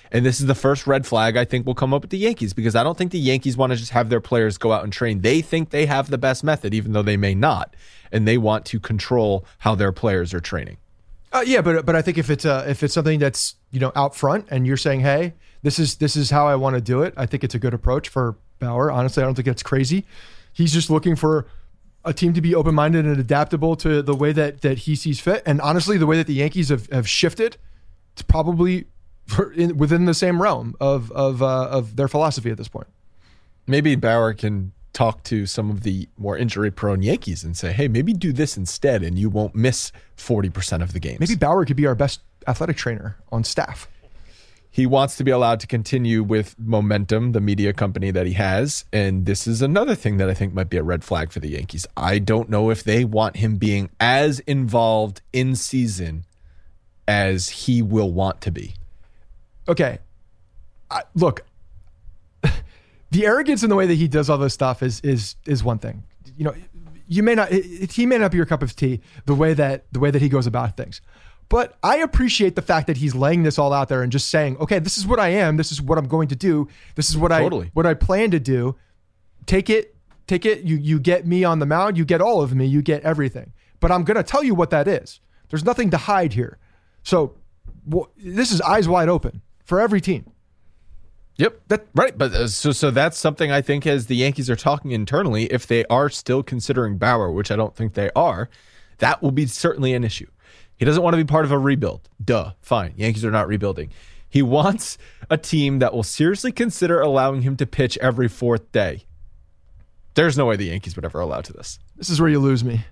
And this is the first red flag I think will come up with the Yankees, because I don't think the Yankees want to just have their players go out and train. They think they have the best method, even though they may not. And they want to control how their players are training. Yeah, but I think if it's something that's, you know, out front and you're saying, hey, this is how I want to do it, I think it's a good approach for Bauer. Honestly, I don't think that's crazy. He's just looking for a team to be open-minded and adaptable to the way that he sees fit. And honestly, the way that the Yankees have shifted, it's probably within the same realm of their philosophy at this point. Maybe Bauer can talk to some of the more injury-prone Yankees and say, hey, maybe do this instead and you won't miss 40% of the games. Maybe Bauer could be our best athletic trainer on staff. He wants to be allowed to continue with Momentum, the media company that he has. And this is another thing that I think might be a red flag for the Yankees. I don't know if they want him being as involved in season as he will want to be. Okay. Look, the arrogance in the way that he does all this stuff is one thing. You know, he may not be your cup of tea, the way that he goes about things. But I appreciate the fact that he's laying this all out there and just saying, okay, this is what I am. This is what I'm going to do. This is what I plan to do. Take it. You get me on the mound. You get all of me. You get everything. But I'm going to tell you what that is. There's nothing to hide here. So this is eyes wide open for every team. Yep, that's right. But so that's something I think, as the Yankees are talking internally, if they are still considering Bauer, which I don't think they are, that will be certainly an issue. He doesn't want to be part of a rebuild. Duh, fine. Yankees are not rebuilding. He wants a team that will seriously consider allowing him to pitch every fourth day. There's no way the Yankees would ever allow to this. This is where you lose me.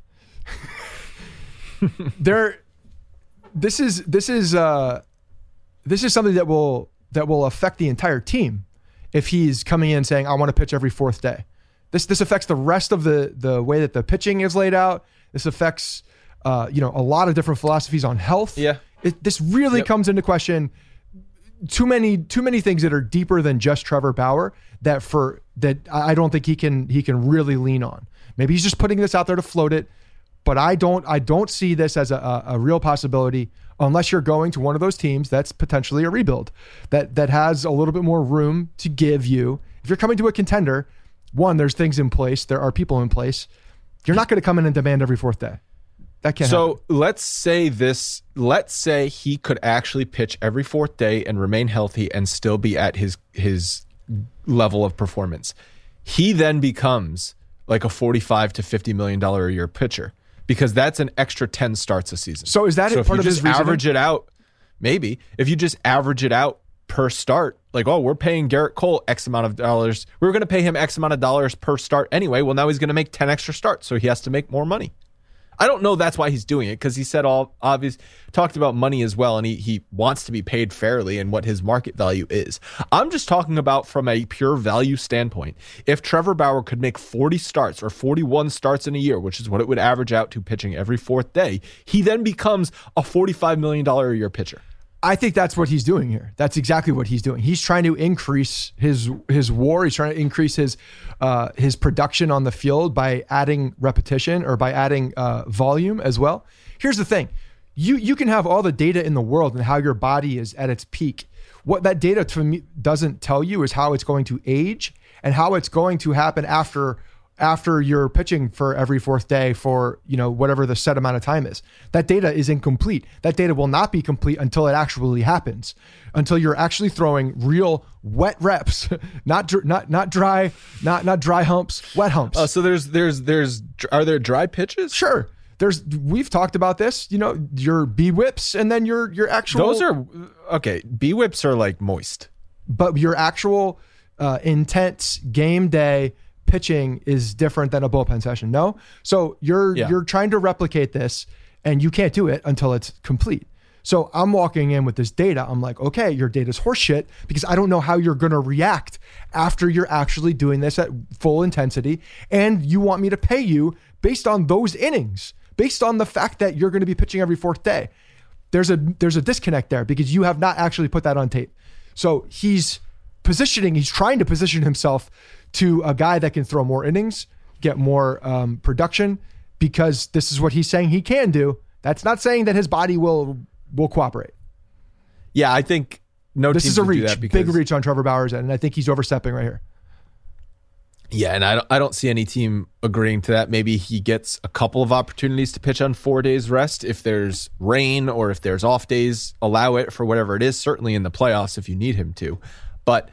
This is something that will affect the entire team if he's coming in saying, I want to pitch every fourth day. This affects the rest of the way that the pitching is laid out. This affects a lot of different philosophies on health. Yeah. This really comes into question too many things that are deeper than just Trevor Bauer that I don't think he can really lean on. Maybe he's just putting this out there to float it, but I don't see this as a real possibility unless you're going to one of those teams that's potentially a rebuild that has a little bit more room to give you. If you're coming to a contender, one, there's things in place. There are people in place. You're not going to come in and demand every fourth day. That can't happen. Let's say he could actually pitch every fourth day and remain healthy and still be at his level of performance. He then becomes like a $45 to $50 million a year pitcher, because that's an extra 10 starts a season. So is that part of his reasoning? Average it out, maybe. If you just average it out per start, like, oh, we're paying Garrett Cole X amount of dollars. We were going to pay him X amount of dollars per start anyway. Well, now he's going to make 10 extra starts, so he has to make more money. I don't know that's why he's doing it, because he said talked about money as well, and he wants to be paid fairly and what his market value is. I'm just talking about from a pure value standpoint. If Trevor Bauer could make 40 starts or 41 starts in a year, which is what it would average out to pitching every fourth day, he then becomes a $45 million a year pitcher. I think that's what he's doing here. That's exactly what he's doing. He's trying to increase his WAR. He's trying to increase his production on the field by adding repetition or by adding volume as well. Here's the thing. You can have all the data in the world and how your body is at its peak. What that data to me doesn't tell you is how it's going to age and how it's going to happen after you're pitching for every fourth day for, whatever the set amount of time is. That data is incomplete. That data will not be complete until it actually happens, until you're actually throwing real wet reps, not dry humps, wet humps. So are there dry pitches? Sure. We've talked about this, your B whips and then your actual. Those are okay. B whips are like moist, but your actual intense game day pitching is different than a bullpen session. No. So you're trying to replicate this and you can't do it until it's complete. So I'm walking in with this data. I'm like, okay, your data's horseshit because I don't know how you're going to react after you're actually doing this at full intensity. And you want me to pay you based on those innings, based on the fact that you're going to be pitching every fourth day. There's a disconnect there because you have not actually put that on tape. So he's trying to position himself to a guy that can throw more innings, get more production, because this is what he's saying he can do. That's not saying that his body will cooperate. Yeah, I think This teams is a would do reach, that because, big reach on Trevor Bauer's end, and I think he's overstepping right here. Yeah, and I don't see any team agreeing to that. Maybe he gets a couple of opportunities to pitch on 4 days rest if there's rain or if there's off days. Allow it for whatever it is. Certainly in the playoffs if you need him to. But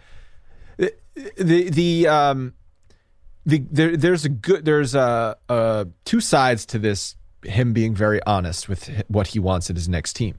there's two sides to this. Him being very honest with what he wants in his next team.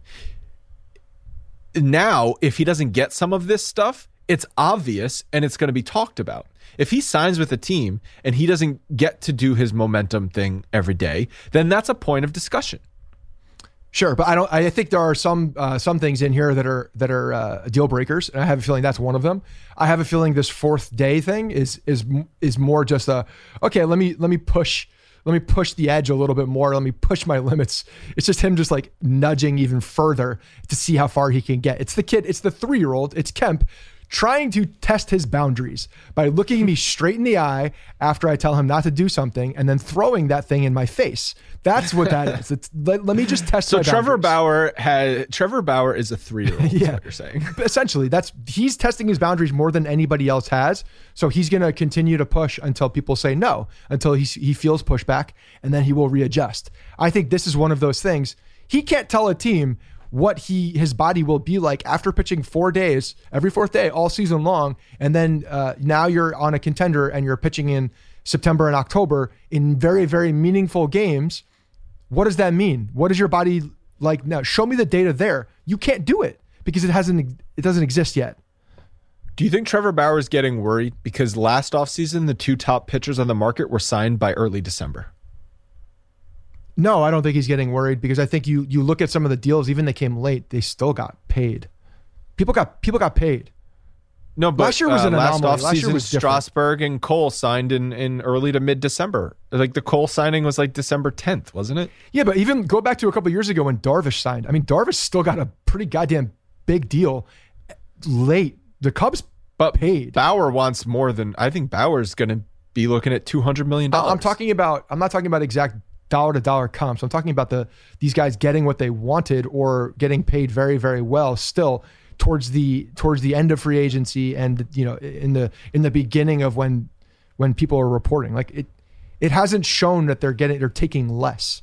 Now, if he doesn't get some of this stuff, it's obvious and it's going to be talked about. If he signs with a team and he doesn't get to do his momentum thing every day, then that's a point of discussion. Sure, but I think there are some things in here that are deal breakers, and I have a feeling that's one of them. I have a feeling this fourth day thing is more just okay. Let me push the edge a little bit more. Let me push my limits. It's just him just like nudging even further to see how far he can get. It's the kid. It's the 3-year-old. It's Kemp trying to test his boundaries by looking me straight in the eye after I tell him not to do something and then throwing that thing in my face. That's what that is. Let me just test my boundaries. Trevor Bauer is a 3-year-old. Yeah, is what you're saying. Essentially, he's testing his boundaries more than anybody else has. So he's going to continue to push until people say no, until he feels pushback, and then he will readjust. I think this is one of those things. He can't tell a team what his body will be like after pitching 4 days, every fourth day, all season long. And then now you're on a contender and you're pitching in September and October in very, very meaningful games. What does that mean? What is your body like now? Show me the data there. You can't do it because it doesn't exist yet. Do you think Trevor Bauer is getting worried because last offseason, the 2 top pitchers on the market were signed by early December? No, I don't think he's getting worried because I think you look at some of the deals, even they came late, they still got paid. People got paid. No, but last year was an anomaly. Last year was Strasburg and Cole signed in early to mid-December. Like the Cole signing was like December 10th, wasn't it? Yeah, but even go back to a couple of years ago when Darvish signed. I mean, Darvish still got a pretty goddamn big deal late. The Cubs paid. Bauer wants more than, I think Bauer's going to be looking at $200 million. I'm not talking about exact dollar-to-dollar comps. I'm talking about these guys getting what they wanted or getting paid very, very well still towards the end of free agency and in the beginning of when people are reporting. Like it hasn't shown that they're taking less.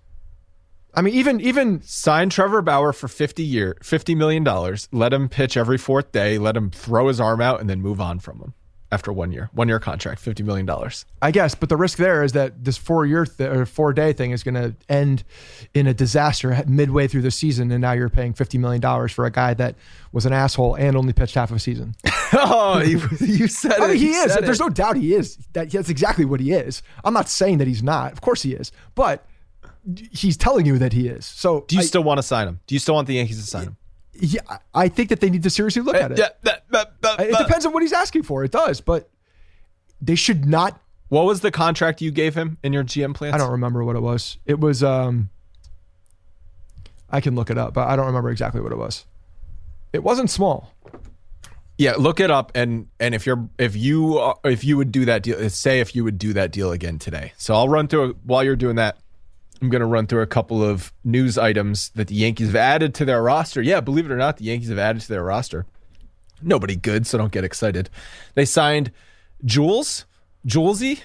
I mean, even sign Trevor Bauer for $50 million. Let him pitch every fourth day. Let him throw his arm out and then move on from him. After 1 year contract, $50 million. I guess, but the risk there is that this 4-day thing is going to end in a disaster midway through the season, and now you're paying $50 million for a guy that was an asshole and only pitched half of a season. Oh, you said it. I mean, he is. There's no doubt he is. That's exactly what he is. I'm not saying that he's not. Of course he is, but he's telling you that he is. So, do you still want to sign him? Do you still want the Yankees to sign him? Yeah, I think that they need to seriously look at it. It depends on what he's asking for. It does, but they should not. What was the contract you gave him in your GM plans? I don't remember what it was. It was, I can look it up, but I don't remember exactly what it was. It wasn't small. Yeah, look it up, and if you would do that deal, say if you would do that deal again today. So I'll run through while you're doing that. I'm going to run through a couple of news items that the Yankees have added to their roster. Yeah, believe it or not, the Yankees have added to their roster. Nobody good, so don't get excited. They signed Jules Chassin,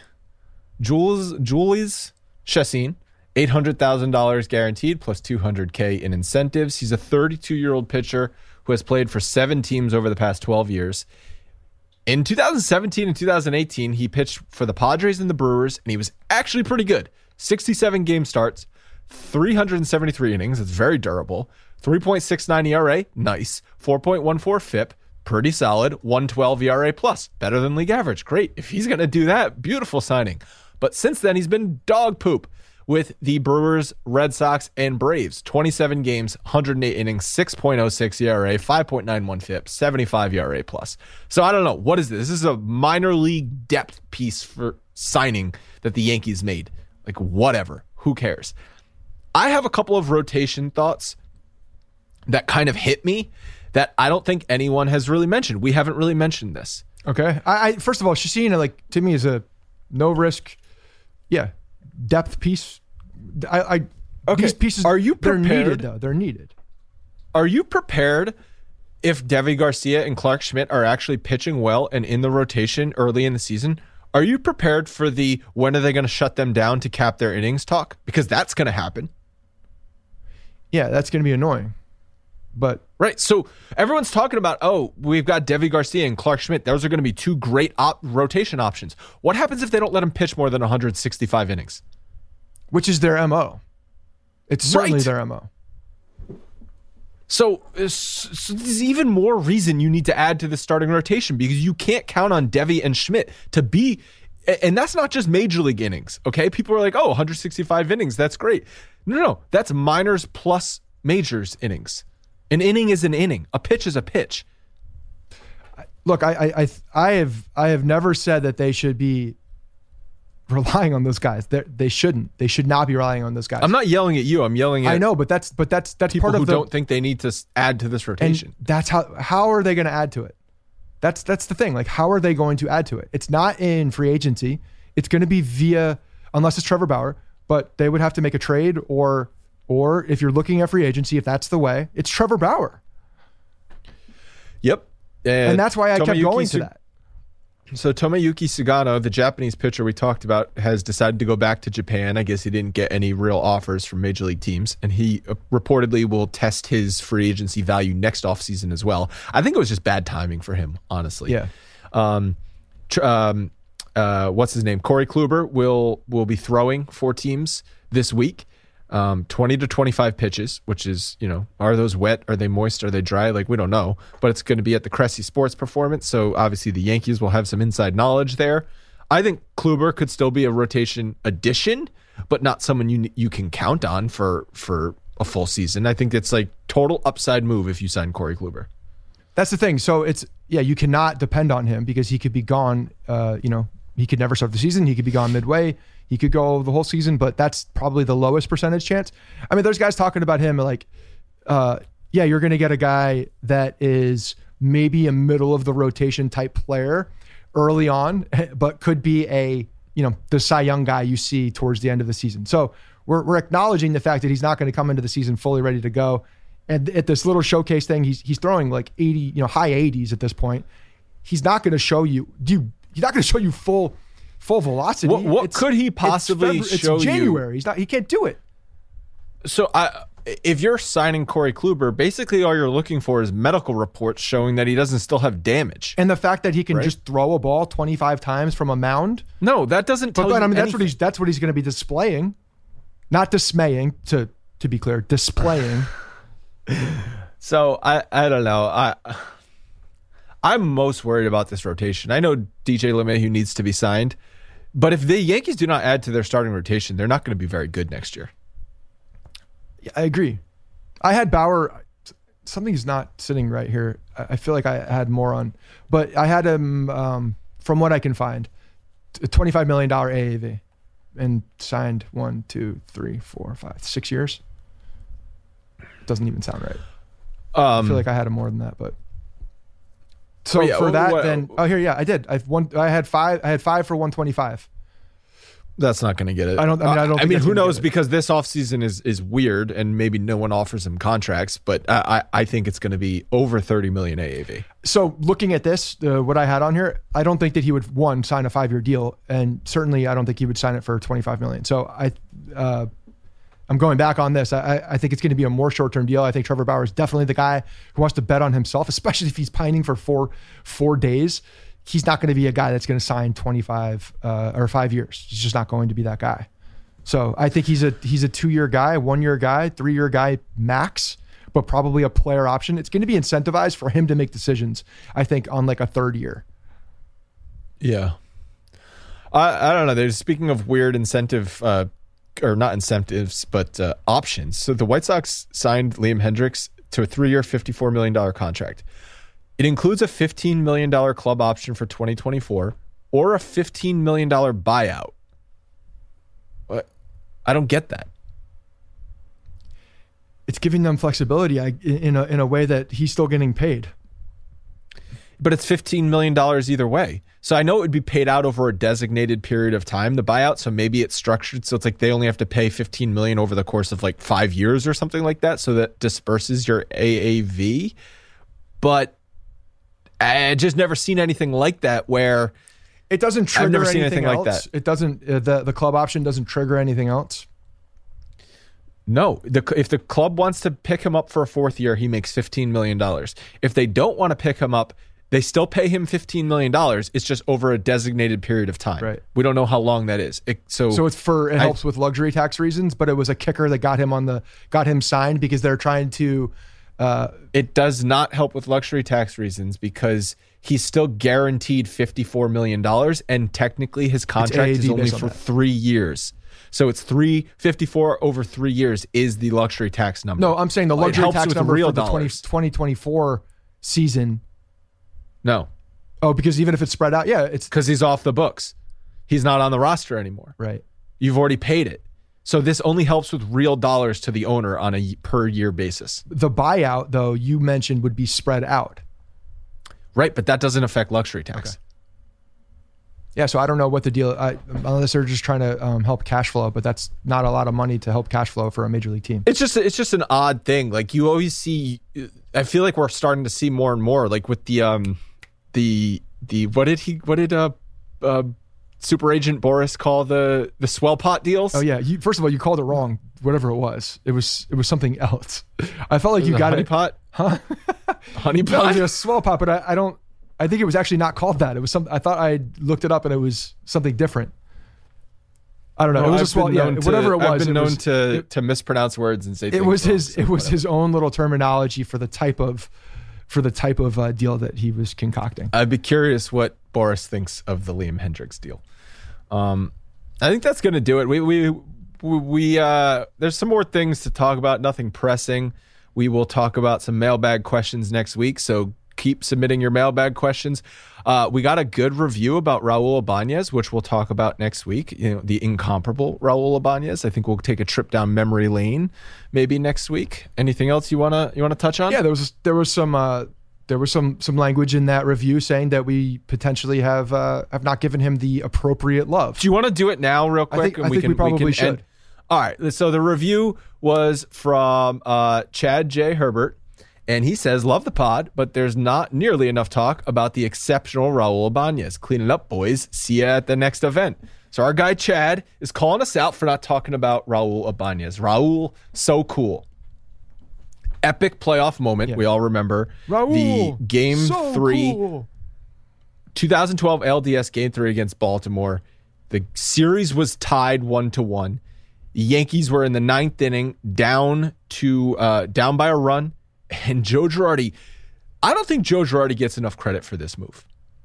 $800,000 guaranteed plus $200K in incentives. He's a 32-year-old pitcher who has played for 7 teams over the past 12 years. In 2017 and 2018, he pitched for the Padres and the Brewers, and he was actually pretty good. 67 game starts, 373 innings. It's very durable. 3.69 ERA, nice. 4.14 FIP, pretty solid. 112 ERA plus, better than league average. Great. If he's going to do that, beautiful signing. But since then, he's been dog poop with the Brewers, Red Sox, and Braves. 27 games, 108 innings, 6.06 ERA, 5.91 FIP, 75 ERA plus. So I don't know. What is this? This is a minor league depth piece for signing that the Yankees made. Like, whatever. Who cares? I have a couple of rotation thoughts that kind of hit me that I don't think anyone has really mentioned. We haven't really mentioned this. Okay. I first of all, Chassin, to me, is a no risk, depth piece. Okay. These pieces, are you prepared? They're needed, though. They're needed. Are you prepared if Devi Garcia and Clark Schmidt are actually pitching well and in the rotation early in the season, are you prepared for the when are they going to shut them down to cap their innings talk? Because that's going to happen. Yeah, that's going to be annoying. But right, so everyone's talking about, oh, we've got Devi Garcia and Clark Schmidt. Those are going to be two great rotation options. What happens if they don't let them pitch more than 165 innings? Which is their MO. It's certainly their MO. So there's even more reason you need to add to the starting rotation because you can't count on Devi and Schmidt to be, and that's not just major league innings, okay? People are like, oh, 165 innings, that's great. No, that's minors plus majors innings. An inning is an inning. A pitch is a pitch. Look, I have never said that they should be relying on those guys. They shouldn't. They should not be relying on those guys. I'm not yelling at you. I'm yelling at I know, but that's people part of who don't think they need to add to this rotation. And that's how are they going to add to it? That's the thing. Like, how are they going to add to it? It's not in free agency. It's going to be via, unless it's Trevor Bauer, but they would have to make a trade or if you're looking at free agency, if that's the way, it's Trevor Bauer. Yep. And that's why I kept going to that. So Tomoyuki Sugano, the Japanese pitcher we talked about, has decided to go back to Japan. I guess he didn't get any real offers from major league teams, and he reportedly will test his free agency value next offseason as well. I think it was just bad timing for him, honestly. Yeah. What's his name? Corey Kluber will be throwing for teams this week. 20 to 25 pitches, which is, are those wet? Are they moist? Are they dry? Like, we don't know, but it's going to be at the Cressy Sports Performance. So obviously the Yankees will have some inside knowledge there. I think Kluber could still be a rotation addition, but not someone you can count on for a full season. I think it's like total upside move if you sign Corey Kluber. That's the thing. So you cannot depend on him because he could be gone. He could never start the season. He could be gone midway. He could go the whole season, but that's probably the lowest percentage chance. I mean, there's guys talking about him like, you're going to get a guy that is maybe a middle of the rotation type player early on, but could be the Cy Young guy you see towards the end of the season. So we're acknowledging the fact that he's not going to come into the season fully ready to go. And at this little showcase thing, he's throwing like 80, high 80s at this point. He's not going to show you, he's not going to show you full velocity. What could he possibly show you? It's January. He can't do it. So if you're signing Corey Kluber, basically all you're looking for is medical reports showing that he doesn't still have damage. And the fact that he can just throw a ball 25 times from a mound. No, that doesn't tell you anything. That's what he's going to be displaying. Not dismaying, to be clear, displaying. So I don't know. I'm most worried about this rotation. I know DJ LeMahieu needs to be signed, but if the Yankees do not add to their starting rotation, they're not going to be very good next year. Yeah, I agree. I had Bauer. Something's not sitting right here. I feel like I had more on, but I had him, from what I can find, a $25 million AAV and signed 1, 2, 3, 4, 5, 6 years. Doesn't even sound right. I feel like I had him more than that, but. So I did. I had five for 125. That's not going to get it. I mean, who knows? Because this offseason is weird, and maybe no one offers him contracts. But I think it's going to be over 30 million AAV. So looking at this, what I had on here, I don't think that he would sign a 5-year deal, and certainly I don't think he would sign it for 25 million. So I'm going back on this. I think it's going to be a more short-term deal. I think Trevor Bauer is definitely the guy who wants to bet on himself, especially if he's pining for four days. He's not going to be a guy that's going to sign 25 or 5 years. He's just not going to be that guy. So I think he's a 2-year guy, 1-year guy, 3-year guy max, but probably a player option. It's going to be incentivized for him to make decisions, I think, on like a 3rd year. Yeah. I don't know. Speaking of weird incentive or not incentives, but options. So the White Sox signed Liam Hendriks to a 3-year, $54 million contract. It includes a $15 million club option for 2024 or a $15 million buyout. I don't get that. It's giving them flexibility in a way that he's still getting paid. But it's $15 million either way. So I know it would be paid out over a designated period of time, the buyout. So maybe it's structured so it's like they only have to pay $15 million over the course of like 5 years or something like that. So that disperses your AAV. but I just never seen anything like that where it doesn't trigger I've never seen anything anything else. like that. It doesn't. The club option doesn't trigger anything else. No, if the club wants to pick him up for a fourth year, he makes $15 million. If they don't want to pick him up, they still pay him $15 million. It's just over a designated period of time. Right. We don't know how long that is. So it helps with luxury tax reasons, but it was a kicker that got him signed because they're trying to. It does not help with luxury tax reasons because he's still guaranteed $54 million, and technically his contract is only for 3 years. So it's 354 over 3 years is the luxury tax number. No, I'm saying the luxury tax number real for the dollars. 2024 season. No. Oh, because even if it's spread out, yeah, it's because he's off the books. He's not on the roster anymore. Right. You've already paid it. So this only helps with real dollars to the owner on a per year basis. The buyout, though, you mentioned would be spread out. Right, but that doesn't affect luxury tax. Okay. Yeah, so I don't know what the deal, unless they're just trying to help cash flow, but that's not a lot of money to help cash flow for a major league team. It's just an odd thing. Like you always see, I feel like we're starting to see more and more, like with the what did super agent Boris call the swell pot deals? Oh yeah, first of all, you called it wrong. Whatever it was something else. I felt like you got honey it. Pot? Huh? Honey No, pot? it was a swell pot, but I think it was actually not called that. It was I thought I looked it up and it was something different. I don't know. Well, it was a swell. Yeah, whatever it was. I've been known to mispronounce words and say. It was wrong, his own little terminology for the type of deal that he was concocting. I'd be curious what Boris thinks of the Liam Hendriks deal. I think that's going to do it. We there's some more things to talk about. Nothing pressing. We will talk about some mailbag questions next week. So keep submitting your mailbag questions. We got a good review about Raul Ibanez, which we'll talk about next week. You know, the incomparable Raul Ibanez. I think we'll take a trip down memory lane maybe next week. Anything else you wanna touch on? Yeah, there was some language in that review saying that we potentially have not given him the appropriate love. Do you want to do it now, real quick? I think we probably should. All right. So the review was from Chad J. Herbert, and he says, "Love the pod, but there's not nearly enough talk about the exceptional Raul Ibanez. Clean it up, boys. See ya at the next event." So our guy Chad is calling us out for not talking about Raul Ibanez. Raul, so cool. Epic playoff moment. Yeah. We all remember Raul, the Game so 3, cool. 2012 LDS Game 3 against Baltimore. The series was tied 1-1. The Yankees were in the ninth inning, down by a run, and Joe Girardi. I don't think Joe Girardi gets enough credit for this move.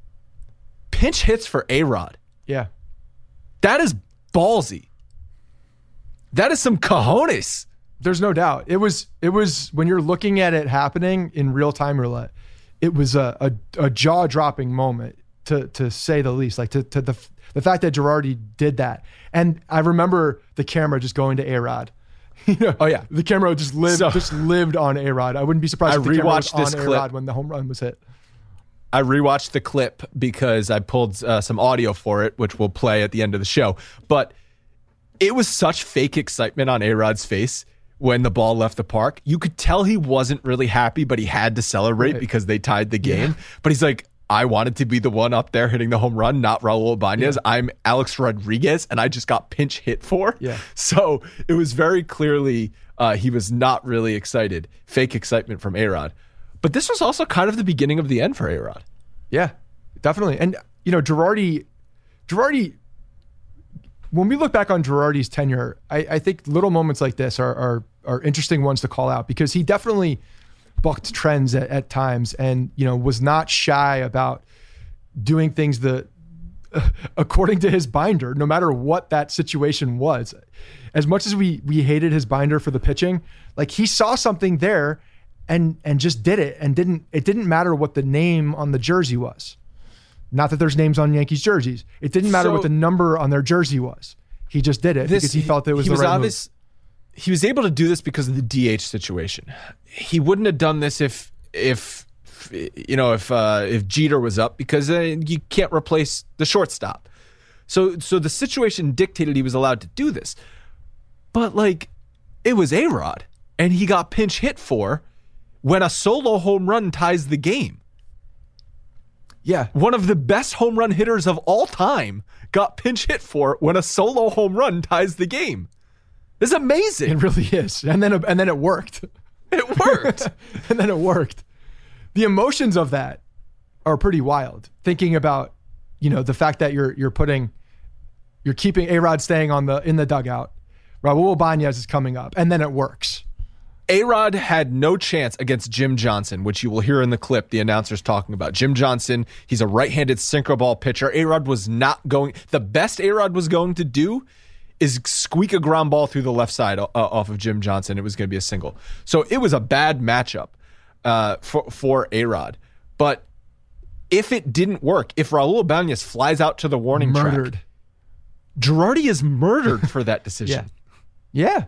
Pinch hits for A-Rod. Yeah, that is ballsy. That is some cojones. There's no doubt. It was when you're looking at it happening in real time roulette, it was a jaw-dropping moment to say the least. Like to the fact that Girardi did that. And I remember the camera just going to A-Rod. Oh yeah. The camera just lived on A-Rod. I wouldn't be surprised if the camera was on A-Rod when the home run was hit. I rewatched the clip because I pulled some audio for it, which we'll play at the end of the show. But it was such fake excitement on A-Rod's face when the ball left the park. You could tell he wasn't really happy, but he had to celebrate because they tied the game. Yeah. But he's like, I wanted to be the one up there hitting the home run, not Raul Ibanez. Yeah. I'm Alex Rodriguez, and I just got pinch hit for. Yeah. So it was very clearly he was not really excited. Fake excitement from A-Rod. But this was also kind of the beginning of the end for A-Rod. Yeah, definitely. And, Girardi, when we look back on Girardi's tenure, I think little moments like this are interesting ones to call out because he definitely bucked trends at times and, was not shy about doing things according to his binder, no matter what that situation was. As much as we hated his binder for the pitching, like he saw something there and just did it and it didn't matter what the name on the jersey was. Not that there's names on Yankees jerseys. It didn't matter what the number on their jersy was. He just did it because he felt it was the right move. He was able to do this because of the DH situation. He wouldn't have done this if Jeter was up because you can't replace the shortstop. So the situation dictated he was allowed to do this. But it was A-Rod and he got pinch hit for when a solo home run ties the game. Yeah. One of the best home run hitters of all time got pinch hit for when a solo home run ties the game. It's amazing. It really is. And then it worked. It worked. And then it worked. The emotions of that are pretty wild. Thinking about, the fact that you're keeping A-Rod staying in the dugout. Raul Ibanez is coming up, and then it works. A-Rod had no chance against Jim Johnson, which you will hear in the clip the announcers talking about. Jim Johnson, he's a right-handed sinker ball pitcher. A-Rod was not going. The best A-Rod was going to do is squeak a ground ball through the left side off of Jim Johnson. It was going to be a single. So it was a bad matchup for A-Rod. But if it didn't work, if Raul Ibanez flies out to the warning track, Girardi is murdered for that decision. Yeah.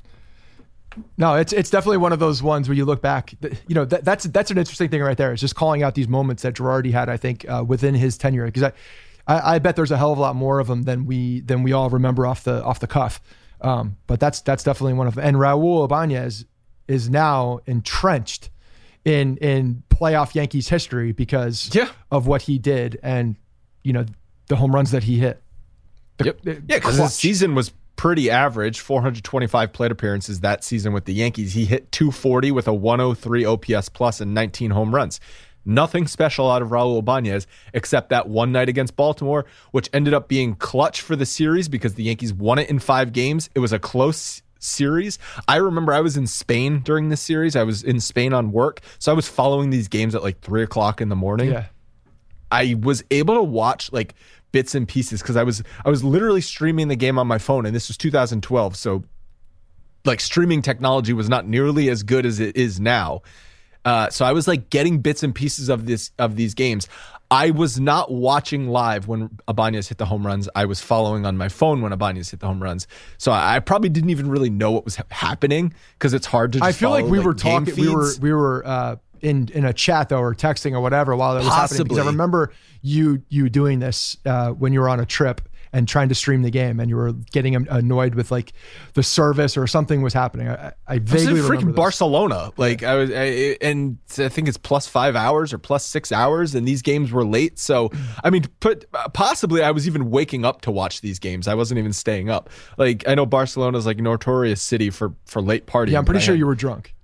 No, it's definitely one of those ones where you look back. That's an interesting thing right there. It's just calling out these moments that Girardi had, I think, within his tenure. Because I bet there's a hell of a lot more of them than we all remember off the cuff. But that's definitely one of them. And Raul Ibanez is now entrenched in playoff Yankees history because of what he did and the home runs that he hit. Because his season was pretty average, 425 plate appearances that season with the Yankees. He hit 240 with a 103 OPS plus and 19 home runs. Nothing special out of Raul Ibanez except that one night against Baltimore, which ended up being clutch for the series because the Yankees won it in 5 games. It was a close series. I remember I was in Spain during this series. I was in Spain on work, so I was following these games at like 3 o'clock in the morning. Yeah. I was able to watch like bits and pieces because I was literally streaming the game on my phone, and this was 2012, so like streaming technology was not nearly as good as it is now. So I was like getting bits and pieces of these games. I was not watching live when Ibanez hit the home runs. I was following on my phone when Ibanez hit the home runs. So I probably didn't even really know what was happening because it's hard to just I feel like we were talking, we were in a chat though, or texting or whatever while that was happening. Because I remember you doing this when you were on a trip and trying to stream the game, and you were getting annoyed with like the service or something was happening. I vaguely remember freaking this. Barcelona. Like I think it's plus 5 hours or plus 6 hours, and these games were late. So I mean, possibly I was even waking up to watch these games. I wasn't even staying up. Like I know Barcelona's like a notorious city for late partying. Yeah, I'm pretty sure you were drunk.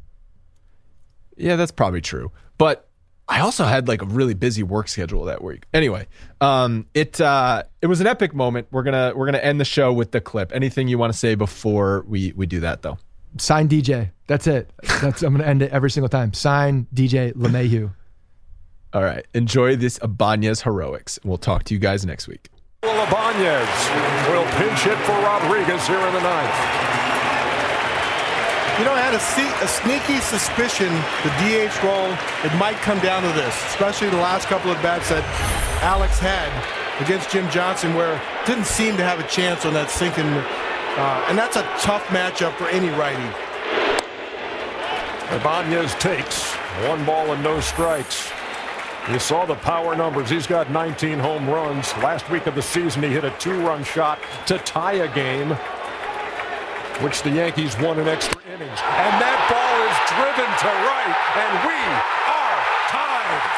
Yeah, that's probably true. But I also had like a really busy work schedule that week. Anyway, it was an epic moment. We're gonna end the show with the clip. Anything you want to say before we do that though? Sign DJ. That's it. I'm gonna end it every single time. Sign DJ LeMahieu. All right. Enjoy this Ibanez heroics. We'll talk to you guys next week. Ibanez will pinch hit for Rodriguez here in the 9th. I had a sneaky suspicion the DH role, it might come down to this, especially the last couple of bats that Alex had against Jim Johnson, where it didn't seem to have a chance on that sinking, and that's a tough matchup for any righty. Ibanez takes 1 ball and no strikes. You saw the power numbers. He's got 19 home runs. Last week of the season, he hit a 2-run shot to tie a game, which the Yankees won in extra innings. And that ball is driven to right, and we are tied.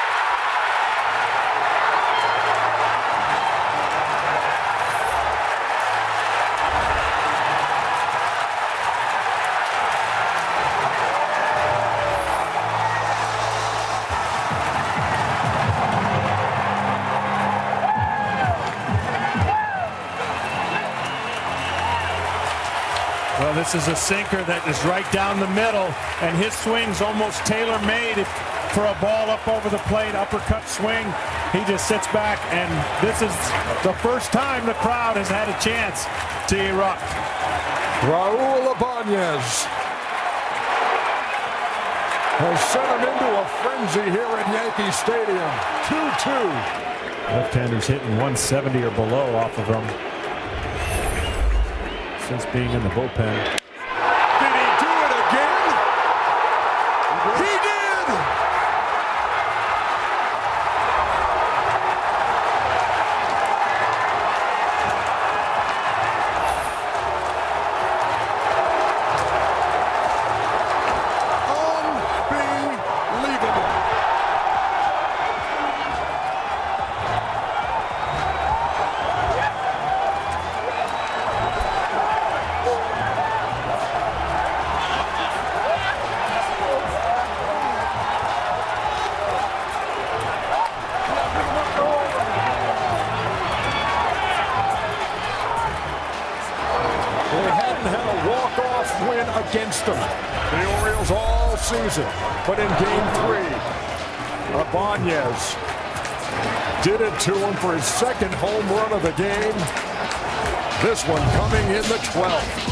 Well, this is a sinker that is right down the middle, and his swing's almost tailor-made for a ball up over the plate, uppercut swing. He just sits back, and this is the first time the crowd has had a chance to erupt. Raul Ibanez has sent him into a frenzy here at Yankee Stadium. 2-2. Left-handers hitting 170 or below off of him since being in the bullpen. Did he do it again? He did! win against them. The Orioles all season. But in Game 3, Ibanez did it to him for his second home run of the game. This one coming in the 12th.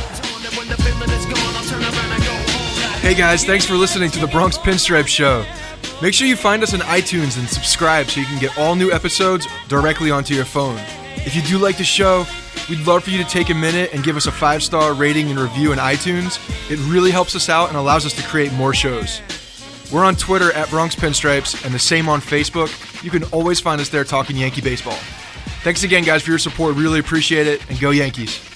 Hey guys, thanks for listening to the Bronx Pinstripe Show. Make sure you find us on iTunes and subscribe so you can get all new episodes directly onto your phone. If you do like the show, we'd love for you to take a minute and give us a 5-star rating and review in iTunes. It really helps us out and allows us to create more shows. We're on Twitter at Bronx Pinstripes and the same on Facebook. You can always find us there talking Yankee baseball. Thanks again, guys, for your support. Really appreciate it, and go Yankees.